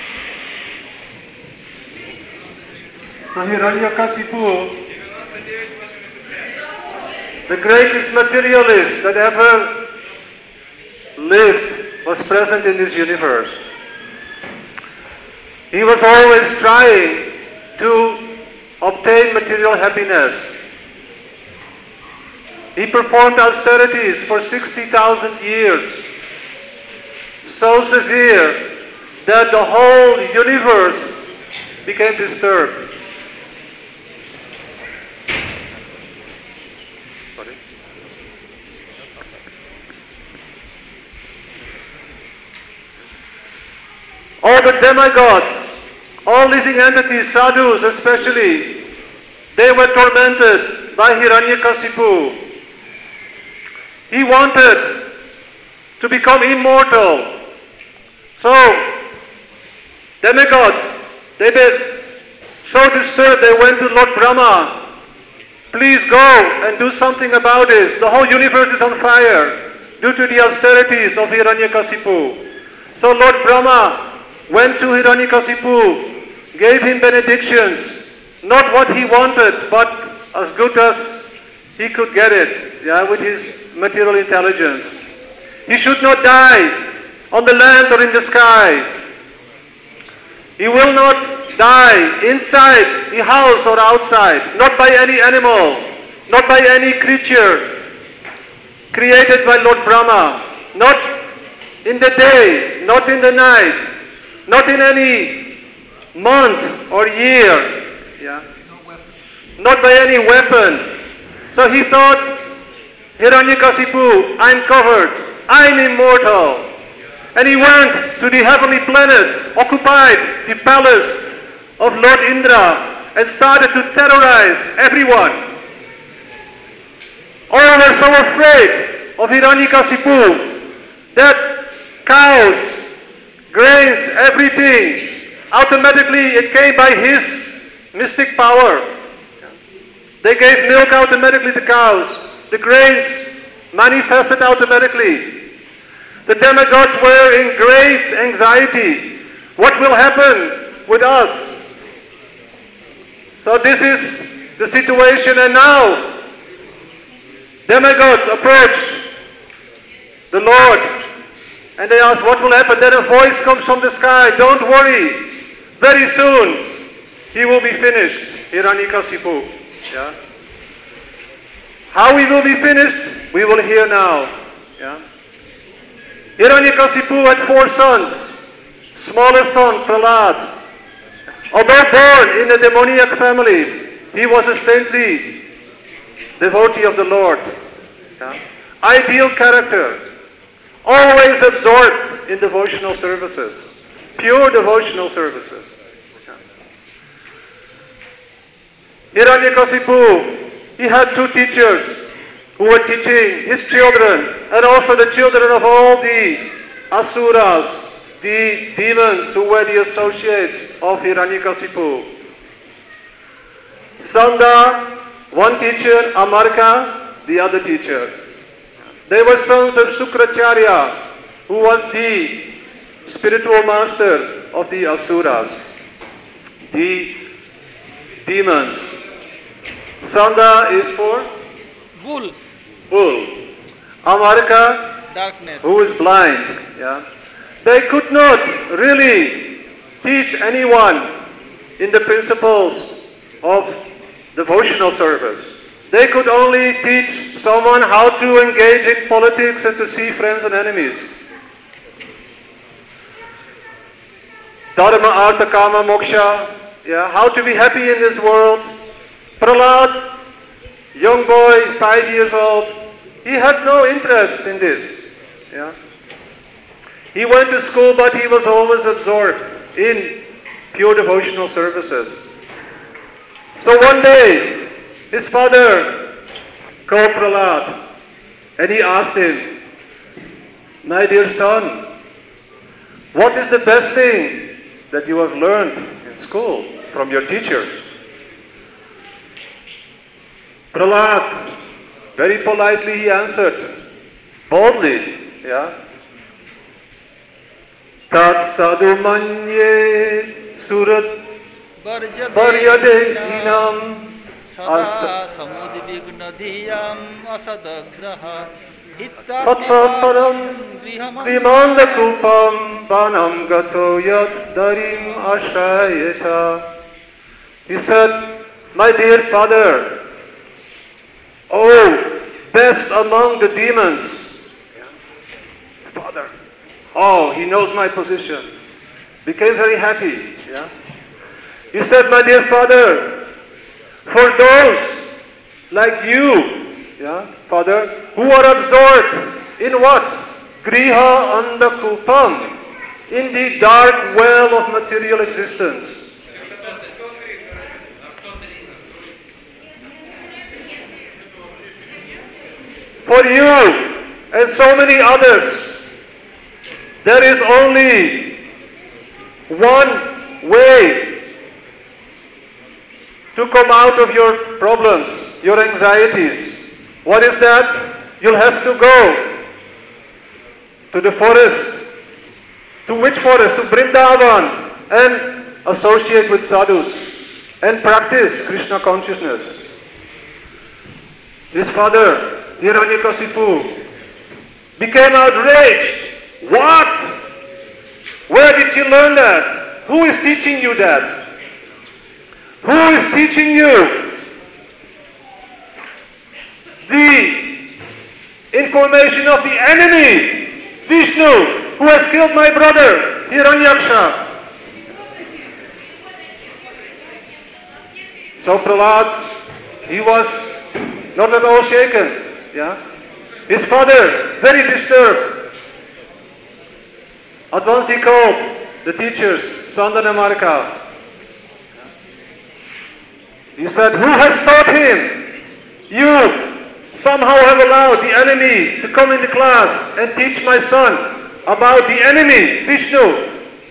So Hiranyakasipu, the greatest materialist that ever lived, was present in this universe. He was always trying to obtain material happiness. He performed austerities for 60,000 years, so severe that the whole universe became disturbed. Sorry. All the demigods, all living entities, sadhus especially, they were tormented by Hiranyakasipu. He wanted to become immortal. So, demigods, they were so disturbed, they went to Lord Brahma. Please go and do something about this. The whole universe is on fire due to the austerities of Hiranyakasipu. So Lord Brahma went to Hiranyakasipu, gave him benedictions, not what he wanted, but as good as he could get it, with his material intelligence. He should not die on the land or in the sky. He will not die inside the house or outside, not by any animal, not by any creature created by Lord Brahma, not in the day, not in the night, not in any month or year, not by any weapon. So he thought, Hiranyakasipu, I'm covered, I'm immortal. And he went to the heavenly planets, occupied the palace of Lord Indra, and started to terrorize everyone. All were so afraid of Hiranyakasipu that cows, grains, everything, automatically it came by his mystic power. They gave milk automatically to cows. The grains manifested automatically. The demigods were in great anxiety. What will happen with us? So this is the situation, and now demigods approached the Lord and they asked, what will happen? Then a voice comes from the sky, don't worry, very soon he will be finished, Hiranyakasipu. How he will be finished, we will hear now. Hiranyakasipu had 4 sons. Smallest son, Prahlad. Although born in a demoniac family, he was a saintly devotee of the Lord. Ideal character. Always absorbed in devotional services. Pure devotional services. Hiranyakasipu, he had 2 teachers who were teaching his children and also the children of all the asuras, the demons who were the associates of Hiranyakasipu. Sanda, one teacher, Amarka, the other teacher. They were sons of Sukracharya, who was the spiritual master of the asuras, the demons. Sanda is for Bull, bull. Amarika, darkness. who is blind. Yeah. They could not really teach anyone in the principles of devotional service. They could only teach someone how to engage in politics and to see friends and enemies. Dharma, Artha, Kama, Moksha. Yeah, how to be happy in this world. Prahlad, young boy, 5 years old, he had no interest in this. Yeah. He went to school, but he was always absorbed in pure devotional services. So one day, his father called Prahlad and he asked him, "My dear son, what is the best thing that you have learned in school from your teachers?" Prahlad, very politely he answered, boldly, yeah. Tat sadhu manye surat varyadehinam Sada samudvignadhiyam asadagraha Tatparam vimandakupam vanam gato yat darim ashrayesha. He said, "My dear father, oh, best among the demons." Father, oh, he knows my position. Became very happy. Yeah. He said, "My dear father, for those like you, yeah, father, who are absorbed in what? Griha andakupam, in the dark well of material existence. For you and so many others, there is only one way to come out of your problems, your anxieties. What is that? You'll have to go to the forest. To which forest? To Vrindavan, and associate with sadhus and practice Krishna consciousness. His father, Hiranyakasipu, became outraged. What? Where did you learn that? Who is teaching you that? Who is teaching you the information of the enemy, Vishnu, who has killed my brother, Hiranyaksha? So Prahlad, he was not at all shaken. Yeah? His father, very disturbed. At once he called the teachers, Sanda and Amarika. He said, "Who has taught him? You somehow have allowed the enemy to come into class and teach my son about the enemy, Vishnu.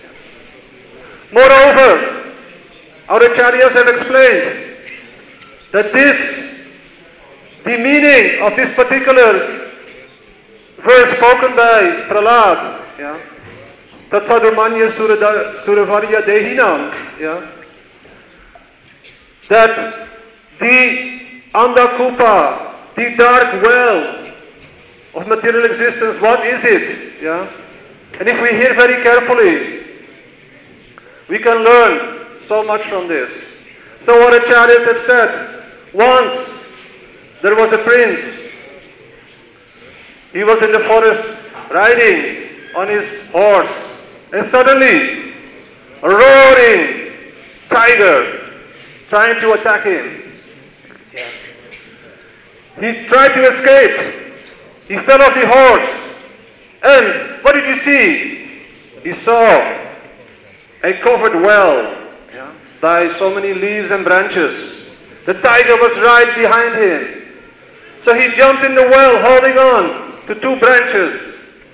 Moreover, our acharyas have explained that the meaning of this particular verse spoken by Prahlad, yeah, Tat sadhu manye suravarya dehinam, yeah, that the andakupa, the dark well of material existence, what is it? Yeah? And if we hear very carefully, we can learn so much from this. So our acharyas have said, once there was a prince. He was in the forest riding on his horse, and suddenly a roaring tiger trying to attack him. He tried to escape. He fell off the horse. And what did he see? He saw a covered well by so many leaves and branches. The tiger was right behind him. So he jumped in the well holding on to two branches.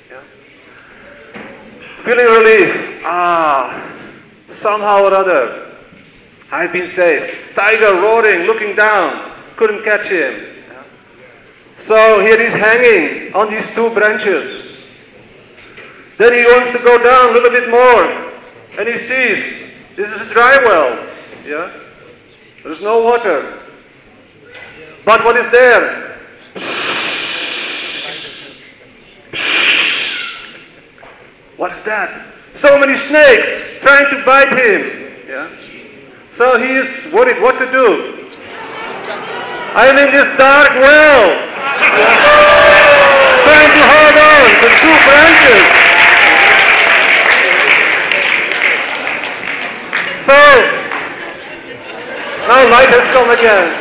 Feeling relief. Somehow or other, I've been saved. Tiger roaring, looking down, couldn't catch him. So here he's hanging on these two branches. Then he wants to go down a little bit more, and he sees this is a dry well. Yeah, there is no water. But what is there? What is that? So many snakes trying to bite him. Yeah. So he is worried what to do. I'm in this dark well, trying to hold on to two branches. So now light has come again.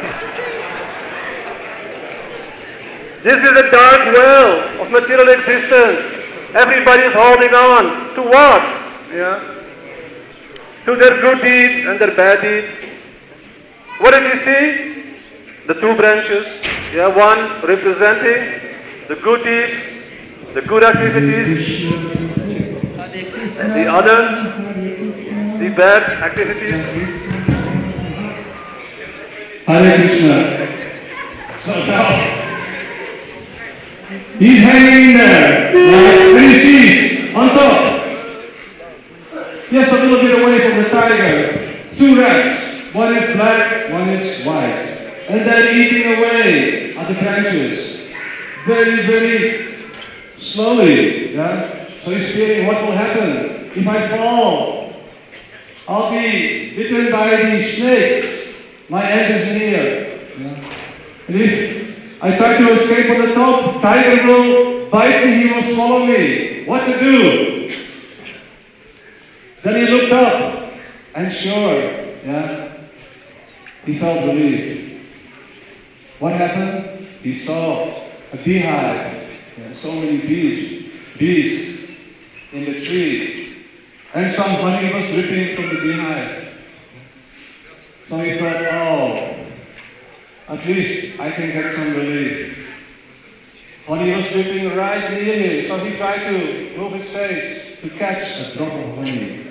This is a dark well of material existence. Everybody is holding on to what? Yeah. To their good deeds and their bad deeds. What did we see? The two branches. Yeah, one representing the good deeds, the good activities, and the other, the bad activities. Hare Krishna. So now, he's hanging there, and he sees on top, just a little bit away from the tiger, two rats. One is black, one is white. And they're eating away at the branches. Very, very slowly. Yeah? So he's fearing what will happen if I fall. I'll be bitten by these snakes. My end is near. Yeah? And if I try to escape on the top, tiger will bite me, he will swallow me. What to do? Then he looked up, and sure, yeah, he felt relief. What happened? He saw a beehive, and so many bees in the tree, and some honey was dripping from the beehive. So he thought, oh, at least I can get some relief. Honey was dripping right near him, so he tried to move his face to catch a drop of honey.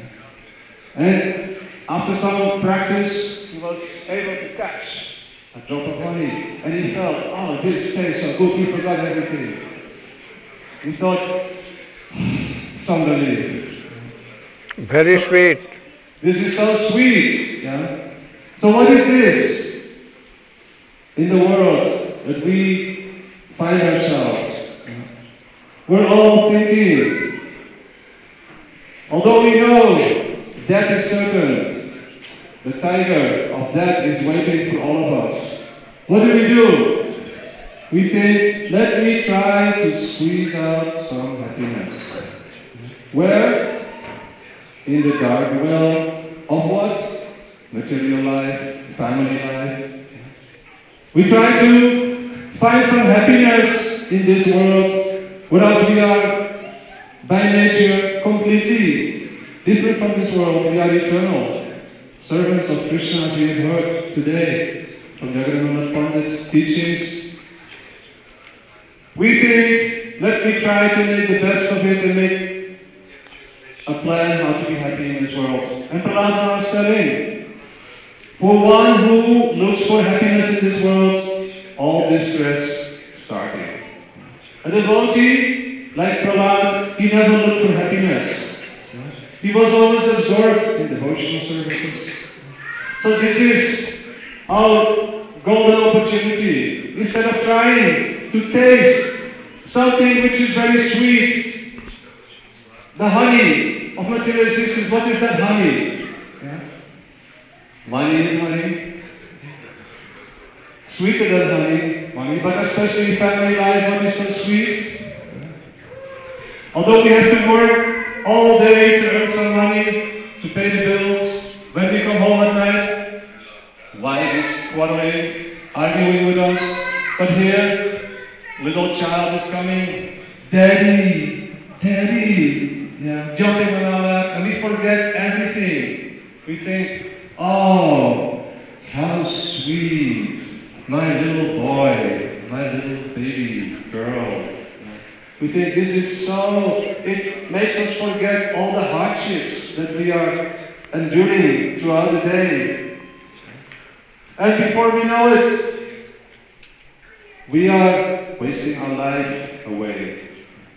And after some practice, he was able to catch a drop of honey. And he felt, oh, this tastes so good, he forgot everything. He thought, some relief. Very sweet. This is so sweet. Yeah? So what is this in the world that we find ourselves? We're all thinking, although we know death is certain, the tiger of death is waiting for all of us. What do? We think, let me try to squeeze out some happiness. Where? In the dark well of what? Material life, family life. We try to find some happiness in this world, whereas we are by nature completely different from this world. We are eternal, servants of Krishna, as we have heard today from Jagannatha Pandit's teachings. We think, let me try to make the best of it and make a plan how to be happy in this world. And Prahlad was telling, for one who looks for happiness in this world, all distress starting. A devotee, like Prahlad, he never looked for happiness. He was always absorbed in devotional services. So this is our golden opportunity. Instead of trying to taste something which is very sweet, the honey of material existence, what is that honey? Yeah? Money is honey. Sweeter than money, but especially family life, what is so sweet? Although we have to work all day to earn some money to pay the bills, when we come home at night, wife is quarreling, arguing with us. But here, little child is coming, Daddy, Daddy, yeah, jumping on our lap, and we forget everything. We think, oh, how sweet, my little boy, my little baby girl. We think this is so, it makes us forget all the hardships that we are enduring throughout the day. And before we know it, we are wasting our life away.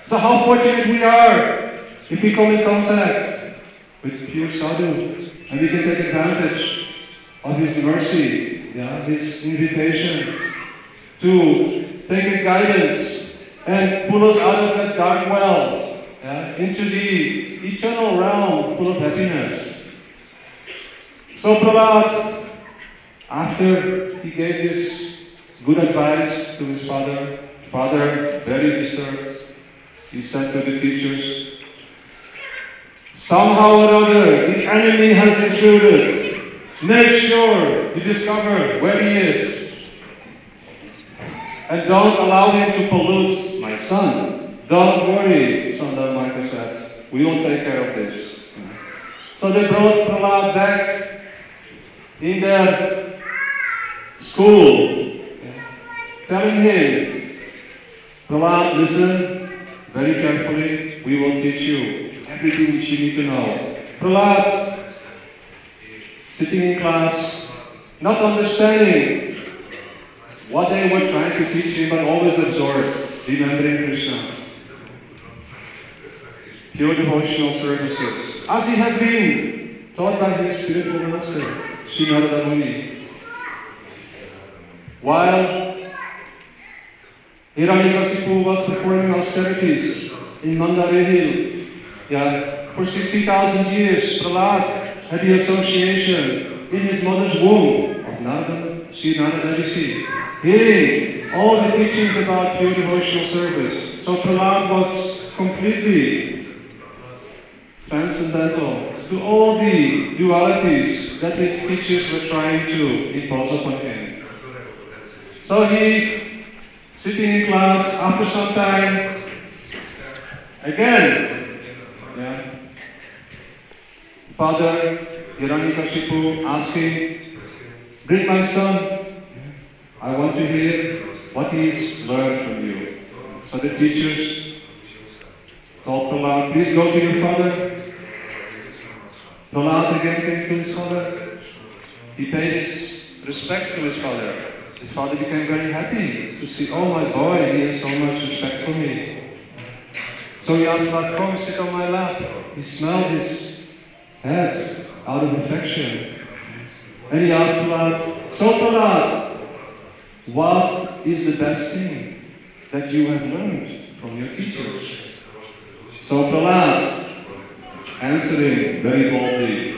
So how fortunate we are if we come in contact with pure sadhu and we can take advantage of his mercy, his invitation to take his guidance and pull us out of that dark well into the eternal realm full of happiness. So Prahlad, after he gave this good advice to his father, very disturbed, he said to the teachers, somehow or other, the enemy has intruded. Make sure you discover where he is. And don't allow him to pollute my son. Don't worry, Sundar Marka said. We will take care of this. So they brought Prahlad back in their school, telling him, Prahlad, listen very carefully. We will teach you everything which you need to know. Prahlad, sitting in class, not understanding what they were trying to teach him, but always absorbed, remembering Krishna. Pure devotional services, as he has been taught by his spiritual master, Sri Narada Muni. While Hiranyakasipu was performing austerities in Mandara Hill, for 60,000 years, Prahlad had the association in his mother's womb of Narada, Sri Narada Rishi, hearing all the teachings about pure devotional service. So Prahlad was completely transcendental to all the dualities that his teachers were trying to impose upon him. So he, sitting in class, after some time, again, Father Hiranyakasipu asking, bring my son, I want to hear what he's learned from you. So the teachers told Prahlad, please go to your father. Prahlad again came to his father. He paid his respects to his father. His father became very happy to see, oh my boy, he has so much respect for me. So he asked Prahlad, come sit on my lap. He smelled his head out of affection. And he asked Prahlad, so Prahlad, what is the best thing that you have learned from your teachers? So Prahlad, answering very boldly,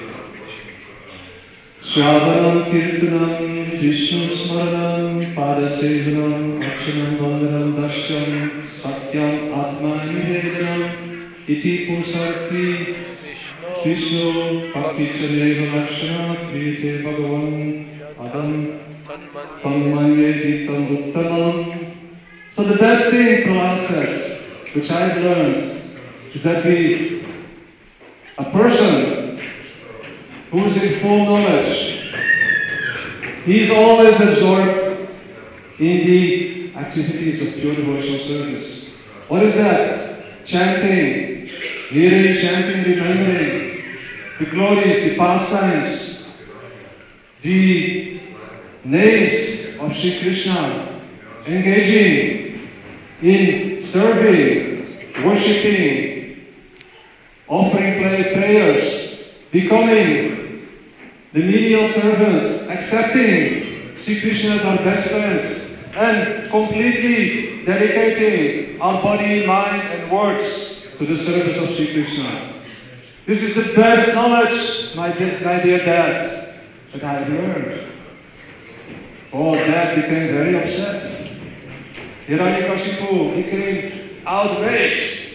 Shravanam Kirtanam Vishnu Smaranam Padasevanam Achanam Vandanam Dashyam Satyam Atma Nivedanam Iti Pusarti Vishnu Bhakti Chareva Lakshana Priyate Bhagavan Adam Tanmanye Ditam Uttamam. So the best thing, Prahlad said, which I've learned, is that a person who is in full knowledge, he is always absorbed in the activities of pure devotional service. What is that? Chanting, hearing, chanting, remembering the glories, the pastimes, the names of Sri Krishna, engaging in serving, worshipping, offering prayers, becoming the menial servant, accepting Sri Krishna as our best friend, and completely dedicating our body, mind, and words to the service of Sri Krishna. This is the best knowledge, my dear Dad, that I have learned. Oh, Dad became very upset. Hiranyakasipu became outraged.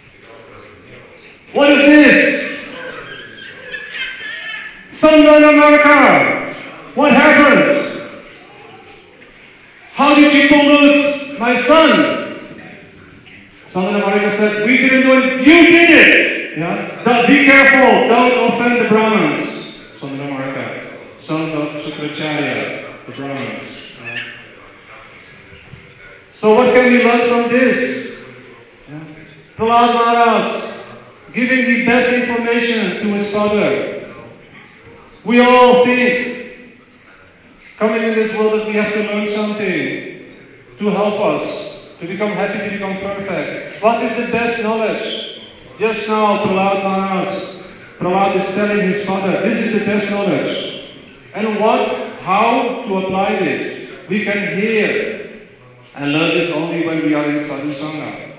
What is this? Sundara Marka, what happened? How did you pollute my son? Sundara Marka said, we didn't do it, you did it! Be careful, don't offend the Brahmins. Sundara Marka, sons of Shukracharya, the Brahmins. So what can we learn from this? Prahlad Maharaj giving the best information to his father. We all think, coming in this world, that we have to learn something to help us to become happy, to become perfect. What is the best knowledge? Just now, Prahlad is telling his father, this is the best knowledge. And how to apply this? We can hear and learn this only when we are in Sadhu Sangha.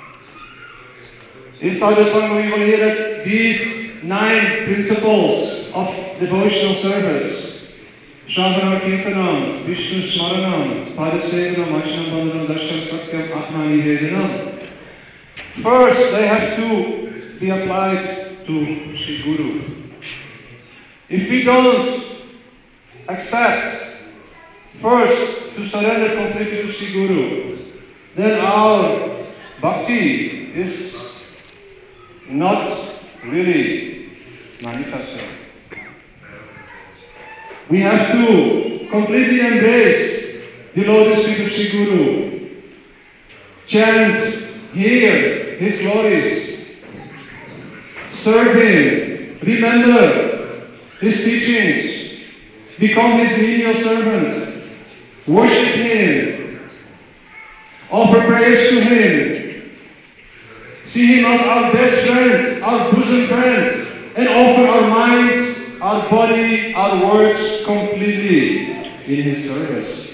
In Sadhu Sangha, we will hear that these 9 principles of devotional service. Shravana Kirtanam, Vishnu Smaranam, Padasevanam, Vaishnam Bandhanam, Darshan Satyam, Atmani Vedanam. First, they have to be applied to Sri Guru. If we don't accept first to surrender completely to Sri Guru, then our bhakti is not really manifesting. We have to completely embrace the lotus feet of Sri Guru, chant, hear His glories, serve Him, remember His teachings, become His menial servant, worship Him, offer prayers to Him, see Him as our best friend, our bosom friend, and offer our mind, our body, our words completely in His service.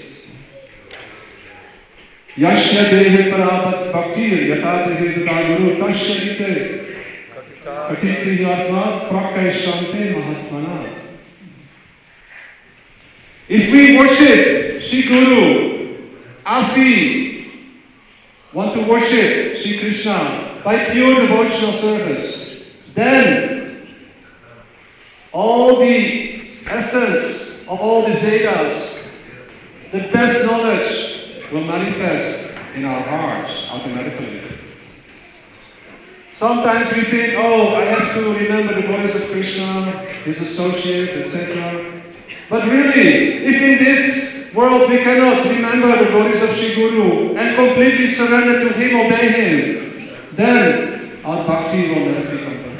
Yashya dehe parapat bhaktir yatadehe dadaguru tasya ite katiti atma prakaishante mahatmana. If we worship Sri Guru as we want to worship Sri Krishna by pure devotional service, then all the essence of all the Vedas, the best knowledge will manifest in our hearts automatically. Sometimes we think, I have to remember the glories of Krishna, His associates, etc. But really, if in this world we cannot remember the glories of Sri Guru and completely surrender to Him, obey Him, then our bhakti will never become perfect.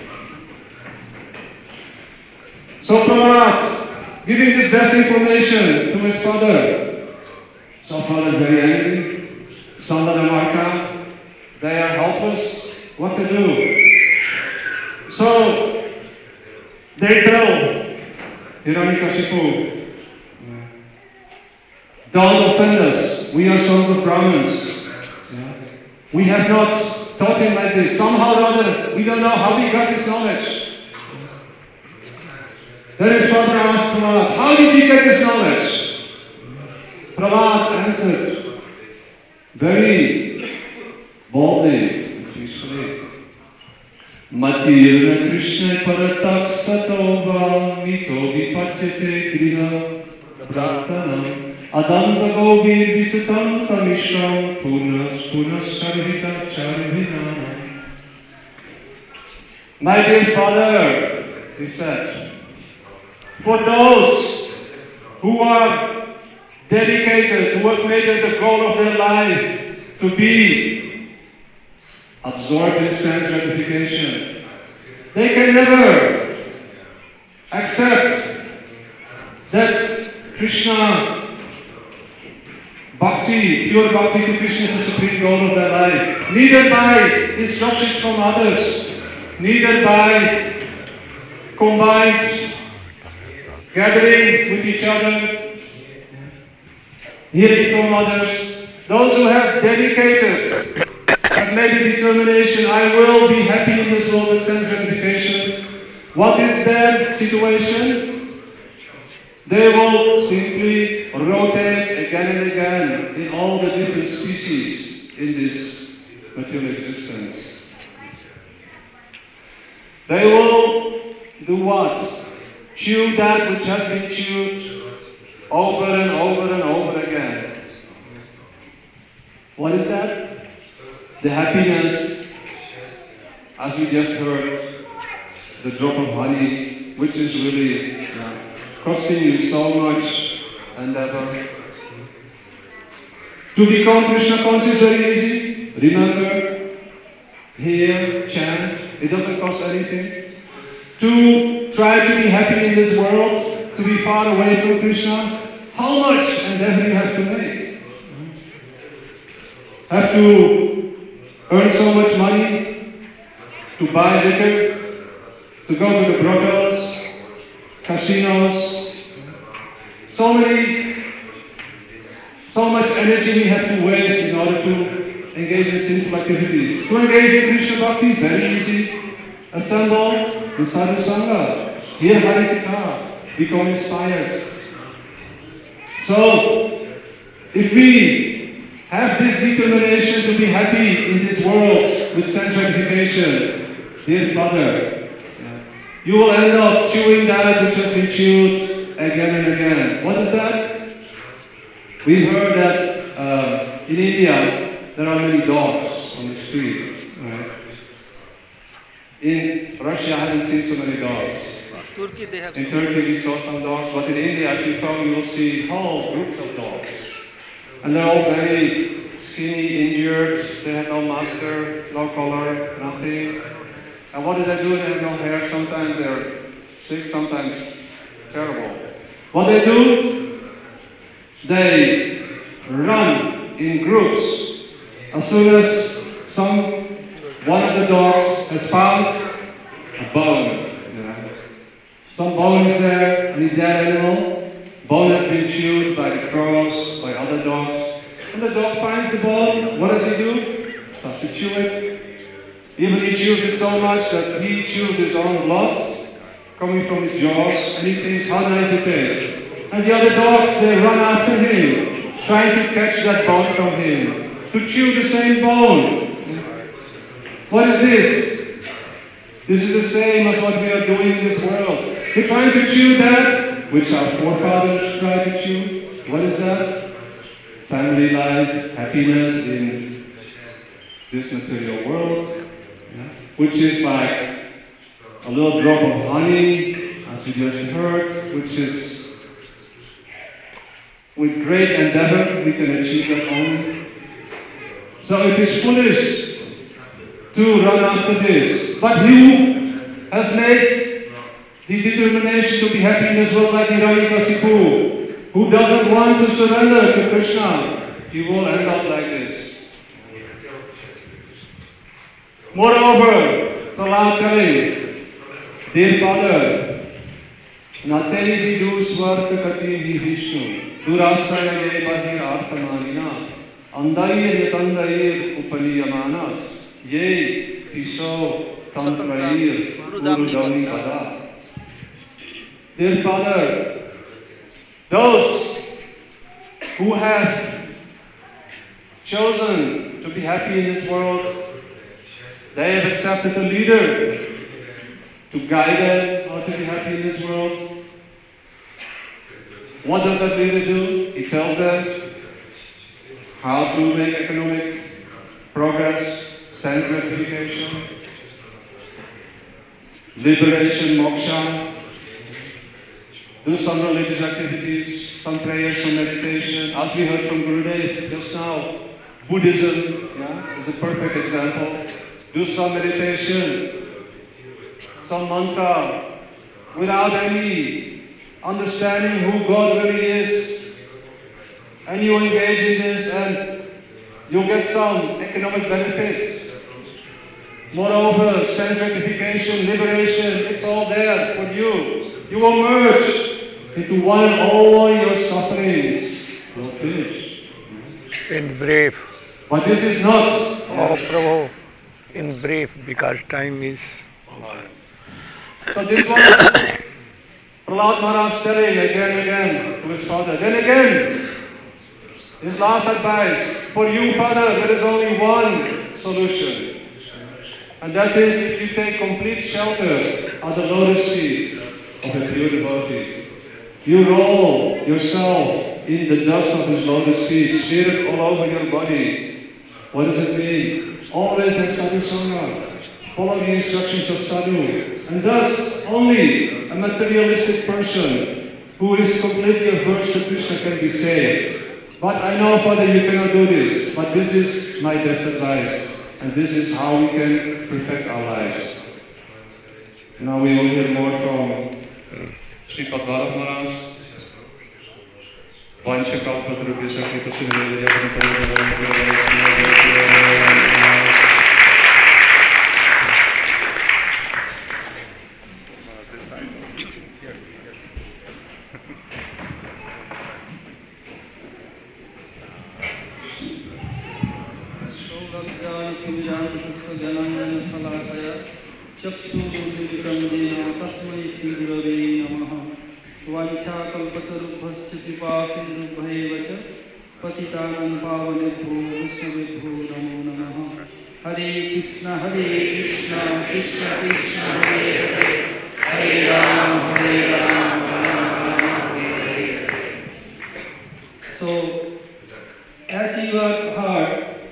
So Prahlad, giving this best information to his father. So father is very angry. Sandana Marka, they are helpless. What to do? So they tell Hiranyakashipu, don't offend us. We are sons of Brahmins. We have not taught him like this. Somehow or other, we don't know how we got this knowledge. Then his father asked Prahlad, how did you get this knowledge? Prahlad answered very boldly and peacefully, Matirna Krishna paratak satova mito vipatyate griha prattanam adanta gobir visatam tamishram punas sarvita charvinam. My dear father, he said, for those who are dedicated, who have made it the goal of their life to be absorbed in sense gratification, they can never accept that Krishna, bhakti, pure bhakti to Krishna is the supreme goal of their life. Neither by instructions from others, neither by combined gathering with each other, hearing from others. Those who have dedicated, have made a determination, I will be happy in this world with sense gratification. What is their situation? They will simply rotate again and again in all the different species in this material existence. They will do what? Chew that which has been chewed over and over and over again. What is that? The happiness, as we just heard, the drop of honey, which is really costing you so much endeavor. To become Krishna conscious is very easy. Remember, hear, chant. It doesn't cost anything. To try to be happy in this world, to be far away from Krishna, how much endeavor you have to make. have to earn so much money to buy liquor, to go to the brothels, casinos, so much energy we have to waste in order to engage in sinful activities. To engage in Krishna Bhakti, very easy. Assemble in Sadhu Sangha, hear Hari Katha, become inspired. So, if we have this determination to be happy in this world with sense gratification, dear Father, you will end up chewing that which has been chewed again and again. What is that? We heard that in India there are many dogs on the street. Right? In Russia, I haven't seen so many dogs. Turkey, they have in Turkey, we saw some dogs, but in India, if you come, you will see whole groups of dogs. And they're all very skinny, injured. They have no master, no collar, nothing. And what do? They have no hair. Sometimes they're sick, sometimes terrible. What they do? They run in groups. As soon as one of the dogs has found a bone. Some bone is there, any dead animal. Bone has been chewed by the crows, by other dogs. And the dog finds the bone. What does he do? Starts to chew it. Even he chews it so much that he chews his own blood coming from his jaws, and he thinks how nice it is. And the other dogs, they run after him, trying to catch that bone from him, to chew the same bone. What is this? This is the same as what we are doing in this world. We're trying to chew that which our forefathers tried to chew. What is that? Family life, happiness in this material world, which is like a little drop of honey, as we just heard, which is with great endeavor we can achieve that only. So it is foolish to run after this. But who has made the determination to be happy in this world like Hiranyakasipu, who doesn't want to surrender to Krishna, he will end up like this. Moreover, Prahlad telling, dear Father, Nateri vidu swartakati vihishnu, durasaya ye bahir artamanina, andayir yatandair upaniyamanas, ye piso tantrair urudami pada. Dear Father, those who have chosen to be happy in this world, they have accepted a leader to guide them how to be happy in this world. What does that leader do? He tells them how to make economic progress, sense gratification, liberation, moksha, do some religious activities, some prayers, some meditation. As we heard from Gurudev just now, Buddhism is a perfect example. Do some meditation, some mantra, without any understanding who God really is. And you engage in this and you'll get some economic benefits. Moreover, sense gratification, liberation, it's all there for you. You will merge into one and all your sufferings will finish. In brief. But this is not. Oh, Prabhu, in brief, because time is over. So this was Prahlad Maharaj telling again and again to his father. Then again, his last advice, for you, Father, there is only one solution. And that is if you take complete shelter at the lotus feet of the pure devotee. You roll yourself in the dust of his lotus feet, spirit all over your body. What does it mean? Always have sadhu sangha. Follow the instructions of sadhu. And thus, only a materialistic person who is completely averse to Krishna can be saved. But I know, Father, you cannot do this. But this is my best advice. And this is how we can perfect our lives. Now we will hear more from Sripad Maharaj. वांछकल्पतरुभ्यश्च कृपसिन्धुभ्यो तस्मै श्रीगुरवे नमः। वाञ्छाकल्पतरुभ्यश्च कृपासिन्धुभ्यैव च पतितानां पावनेभ्यो वैष्णवेभ्यो नमो नमः। हरे कृष्ण कृष्ण कृष्ण हरे हरे, हरे Ram Ram Hare Hare. So, as you have heard,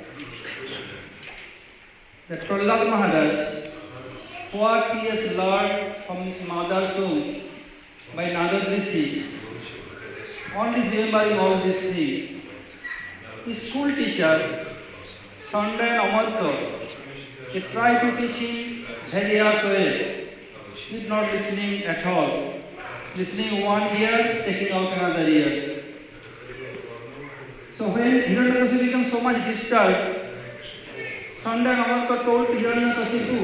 that Prahlad Maharaj, what he has learned from his mother's womb by Narad Rishi, only remembering all these things. His school teacher, Sandayan Amarkar, he tried to teach him various ways. He did not listening at all. Listening one ear, taking out another ear. So when Hiranyakashipu became so much disturbed, Sandayan Amarkar told Hiranyakashipu,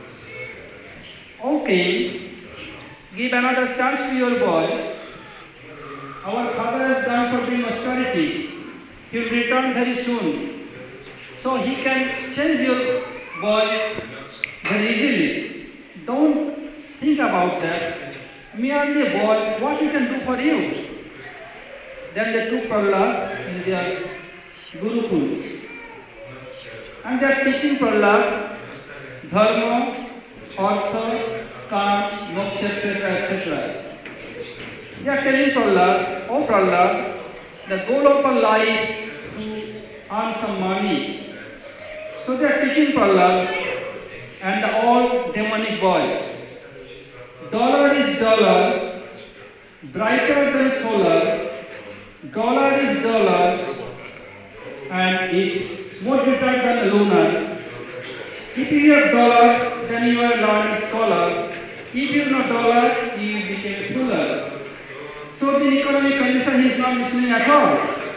"Okay, give another chance to your boy. Our father has done for doing austerity. He will return very soon. So he can change your boy very easily. Don't think about that. Merely a boy, what he can do for you." Then they took Prahlad in their Gurukul. And they are teaching Prahlad Dharma, Artha, Kama, Moksha, etc., etc. They are telling Prahlad, "Oh Prahlad, the goal of our life to earn some money." So they are teaching Prahlad and the all demonic boy. Dollar is dollar, brighter than solar. Dollar is dollar, and it's more brighter than lunar. If you have dollar, then you are learned scholar. If you know dollar, you became fuller. So the economic condition he is not listening at all.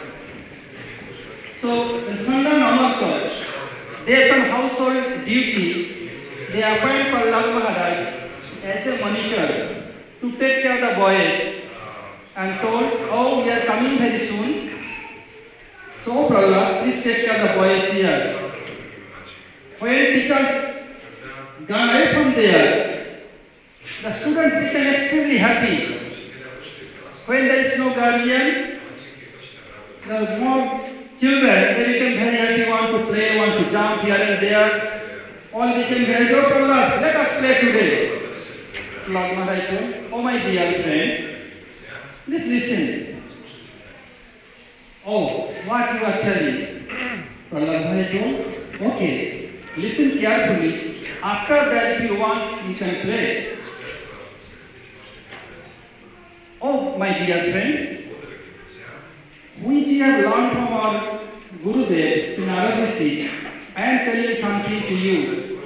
So in Sandayan Amarkar, they have some household duty. They appoint Prahlad Maharaj as a monitor to take care of the boys and told, "Oh, we are coming very soon. So Prahlad, please take care of the boys here." When teachers gone away from there, the students became extremely happy. When there is no guardian, the more children, they became very happy, want to play, want to jump here and there. All became very good. Prahlad, let us play today. Prahlad Maharaj told, "Oh my dear friends, please listen. Oh, what you are telling?" Prahlad Maharaj told, "Okay, listen carefully. After that, if you want, you can play." Oh, my dear friends, which we have learned from our Gurudev, Sri Narad Rishi, I am telling something to you.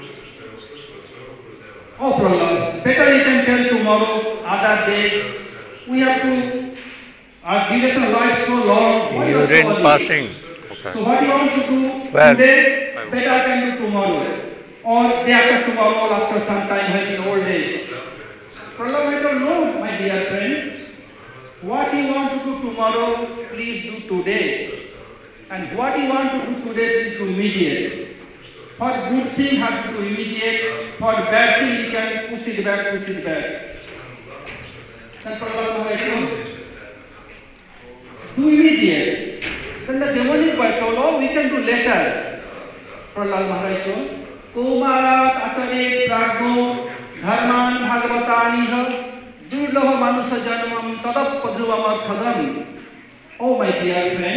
Oh, Prahlad, better you can tell tomorrow, other day. We have to, our duration of life so long. Why you are so early? Passing. Okay. So what you want to do Well, today, better I can do tomorrow. Or day after tomorrow, or after some time when in old age. Prahlad, I don't know, my dear friends. What you want to do tomorrow, please do today. And what you want to do today, please do immediate. For good thing, have to do immediate. For bad thing, you can push it back, push it back. And Prahlad Maharaj told, do immediate. Then the demonic boy told, "Oh, we can do later." Prahlad Maharaj told, "Kumarat achare pragno dharman bhagavataniha durlabha manusya janmam tadappadruvamarthadam." Oh my dear friend,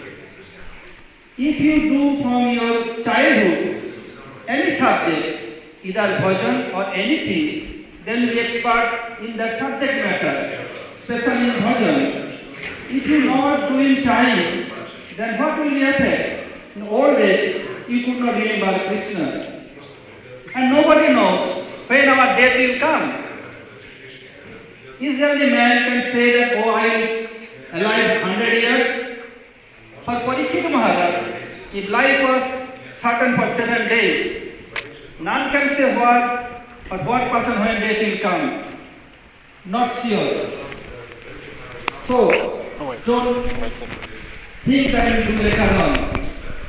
if you do from your childhood any subject, either bhajan or anything, then we expert in the subject matter, especially in bhajan. If you not do in time, then what will be affect? In old age, you could not remember Krishna. And nobody knows when our death will come. Is there any man can say that, "Oh, I will alive 100 years. For Parikshit Maharaj, if life was certain for 7 days, none can say what person when death will come. Not sure. So, don't think that you will do later on.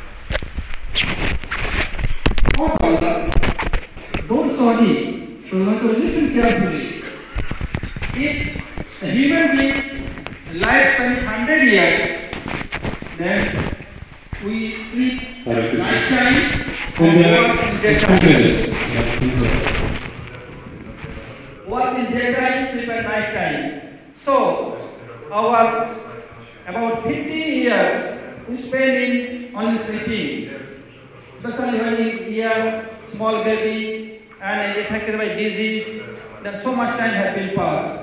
Oh, Prahlad, don't sorry. Prahlad, listen carefully. If a human being's lifespan is 100 years, then we sleep night time and work in daytime. Work in daytime, sleep at night time. So, our about 15 years we spend in only sleeping. Especially when we hear small baby and affected by disease, then so much time has been passed.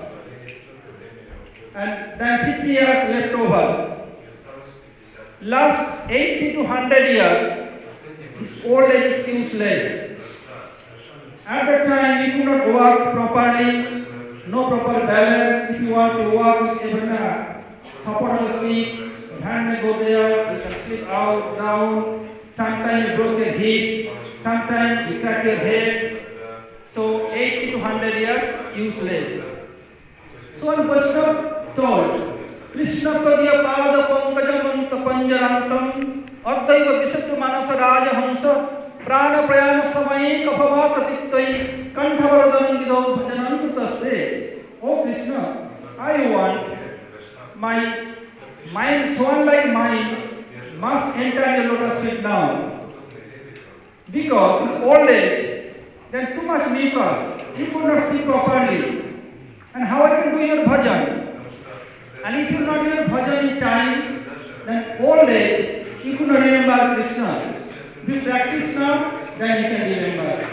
And then 50 years left over. Last 80 to 100 years, this old age is useless. At that time, we could not walk properly, no proper balance. If you want to walk, you can support your feet, your hand may go there, you can slip out, down. Sometimes you broke your hips, sometimes you crack your head. So 80 to 100 years, useless. So one Vaishnava told, Krishna Tadya Pada Pankajamanta Panjarantam Adhaiva Visattu Manasa Raja Hamsa Prana Prayana Samaye Kapavata Pittai Kanthavaradanandidau Bhajanantatasde. Oh Krishna, I want my mind, swan like mine, must enter your lotus feet now. Because in old age, there is too much mucus, you could not speak properly. And how I can do your bhajan? And if you not do your bhajan in time, then old age, you could not remember Krishna. If you practice now, then you can remember.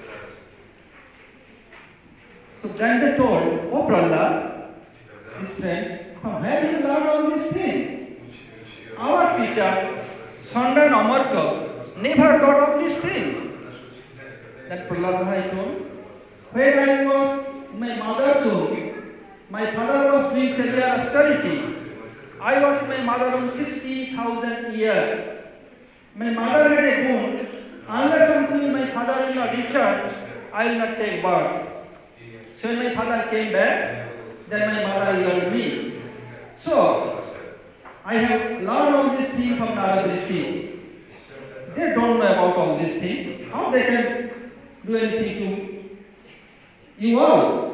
So then they told, oh Prahlad, his friend, from where you learned all these things? Our teacher, Sandan Amarka, never taught all these things. Then Prahlad Maharaj told, when I was in my mother's womb, my father was doing severe austerity. I was in my mother's womb 60,000 years. My mother had a wound. Unless until my father-in-law returned, I will not take birth. So when my father came back, then my mother learned me. So, I have learned all these things from Narada Rishi. They don't know about all these things. How they can do anything to you all?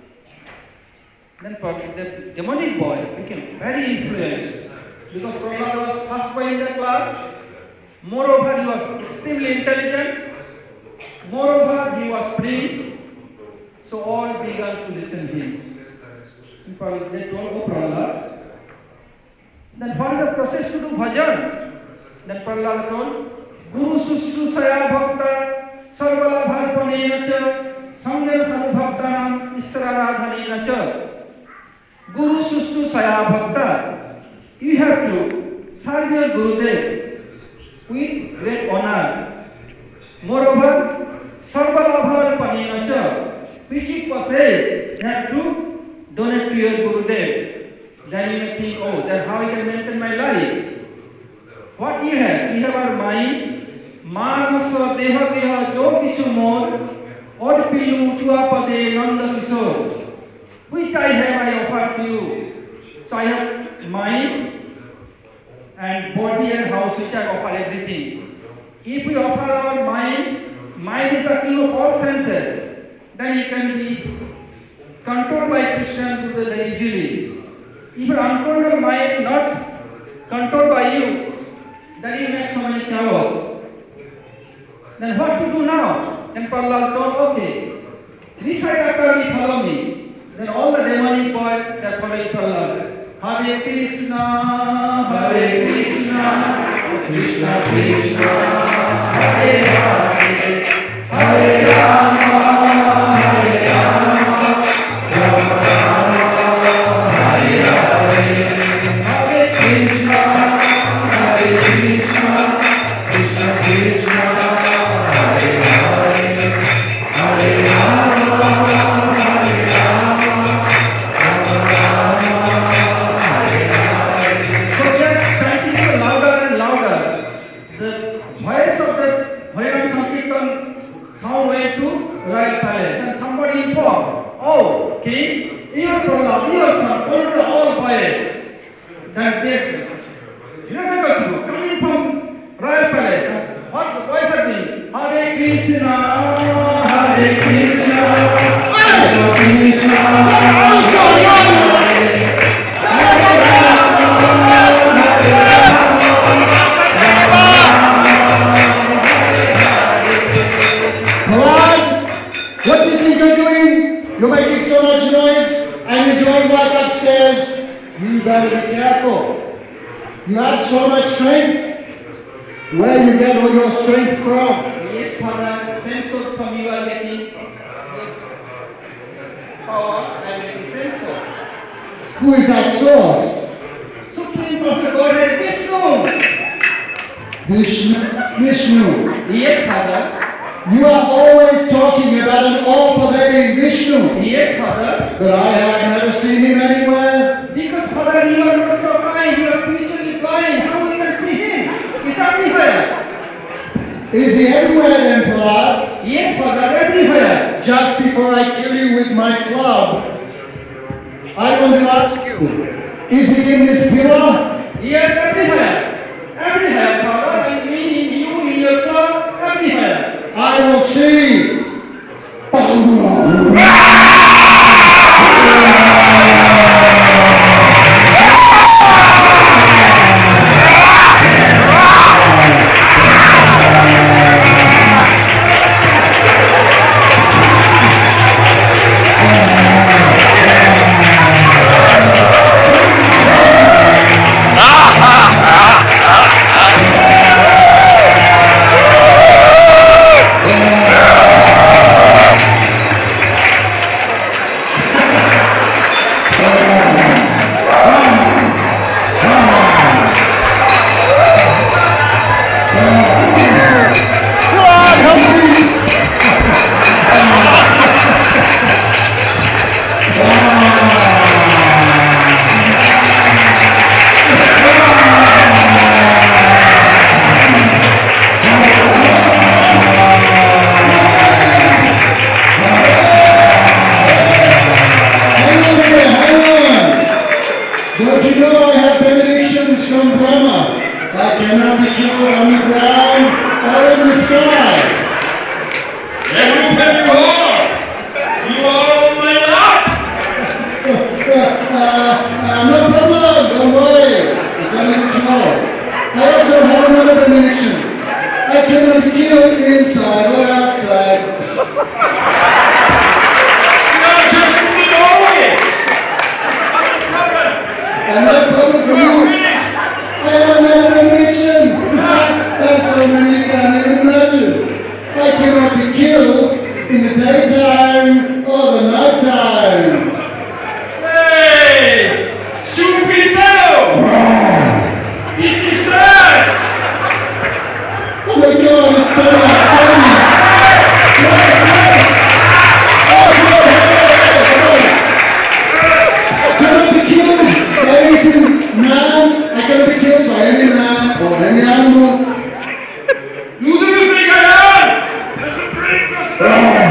Then the demonic boy became very influenced because Prahlad was first boy in the class. Moreover, he was extremely intelligent. Moreover, he was prince. So all began to listen to him. They told, oh Prahlad, then what is the process to do bhajan? Then Prahlad told, Guru Sushrusaya Bhakta Sarvala Bharpanena Cha Samnel Sadbhaktanam Istararadhanena Cha. Guru Sushrusaya Bhakta, you have to serve your Gurudev with great honor. Moreover, Sarvala Bharpanena Cha, which it possesses, you have to donate to your Gurudev. Then you may think, oh, then how I can maintain my life? What you have? You have our mind, Manasa Deha Deha Jo Kichu More, Odpilu Chuapade Nanda Kishore. Which I have, I offer to you. So I have mind and body and house, which I offer everything. If we offer our mind, mind is the king of all senses, then he can be controlled by Krishna and Buddha easily. If you control your mind, not controlled by you, then you make so many chaos. Then what to do now? Then Prahlad told, okay, recite after me, follow me. Then all the demonic boys, they are following Prahlad. Hare Krishna, Hare Krishna, Krishna Krishna, Hare Hare, Hare Rama, Hare Rama, Rama Rama, Hare Hare, Hare Krishna, Hare Krishna, Krishna Krishna, Hare Hare, Hare Rama, Hare Rama, Rama Rama, Hare Hare. royal palace. And somebody informed, oh, king, your brother, your son, all boys, that they Hiranyakasipu coming from royal palace. What boys are doing? Hare Krishna, Hare Krishna, Hare Krishna, what do you think you're doing? You're making so much noise and you're doing right upstairs. You better be careful. You have so much strength. Where you get all your strength from? Yes, Father, same source from you are getting power and the same source. Who is that source? Supreme Personal Godhead Vishnu. Vishnu. Yes, Father. You are always talking about an all-pervading Vishnu. Yes, Father. But I have never seen him anywhere. Because, Father, you are not so kind. You are spiritually blind. How we can see him? He's everywhere. Is he everywhere then, Prahlad? Yes, Father, everywhere. Just before I kill you with my club, I want to ask you, is he in this pillar? Yes, everywhere. Everywhere, Father. And me, you, in your club, everywhere. I will see. Oh!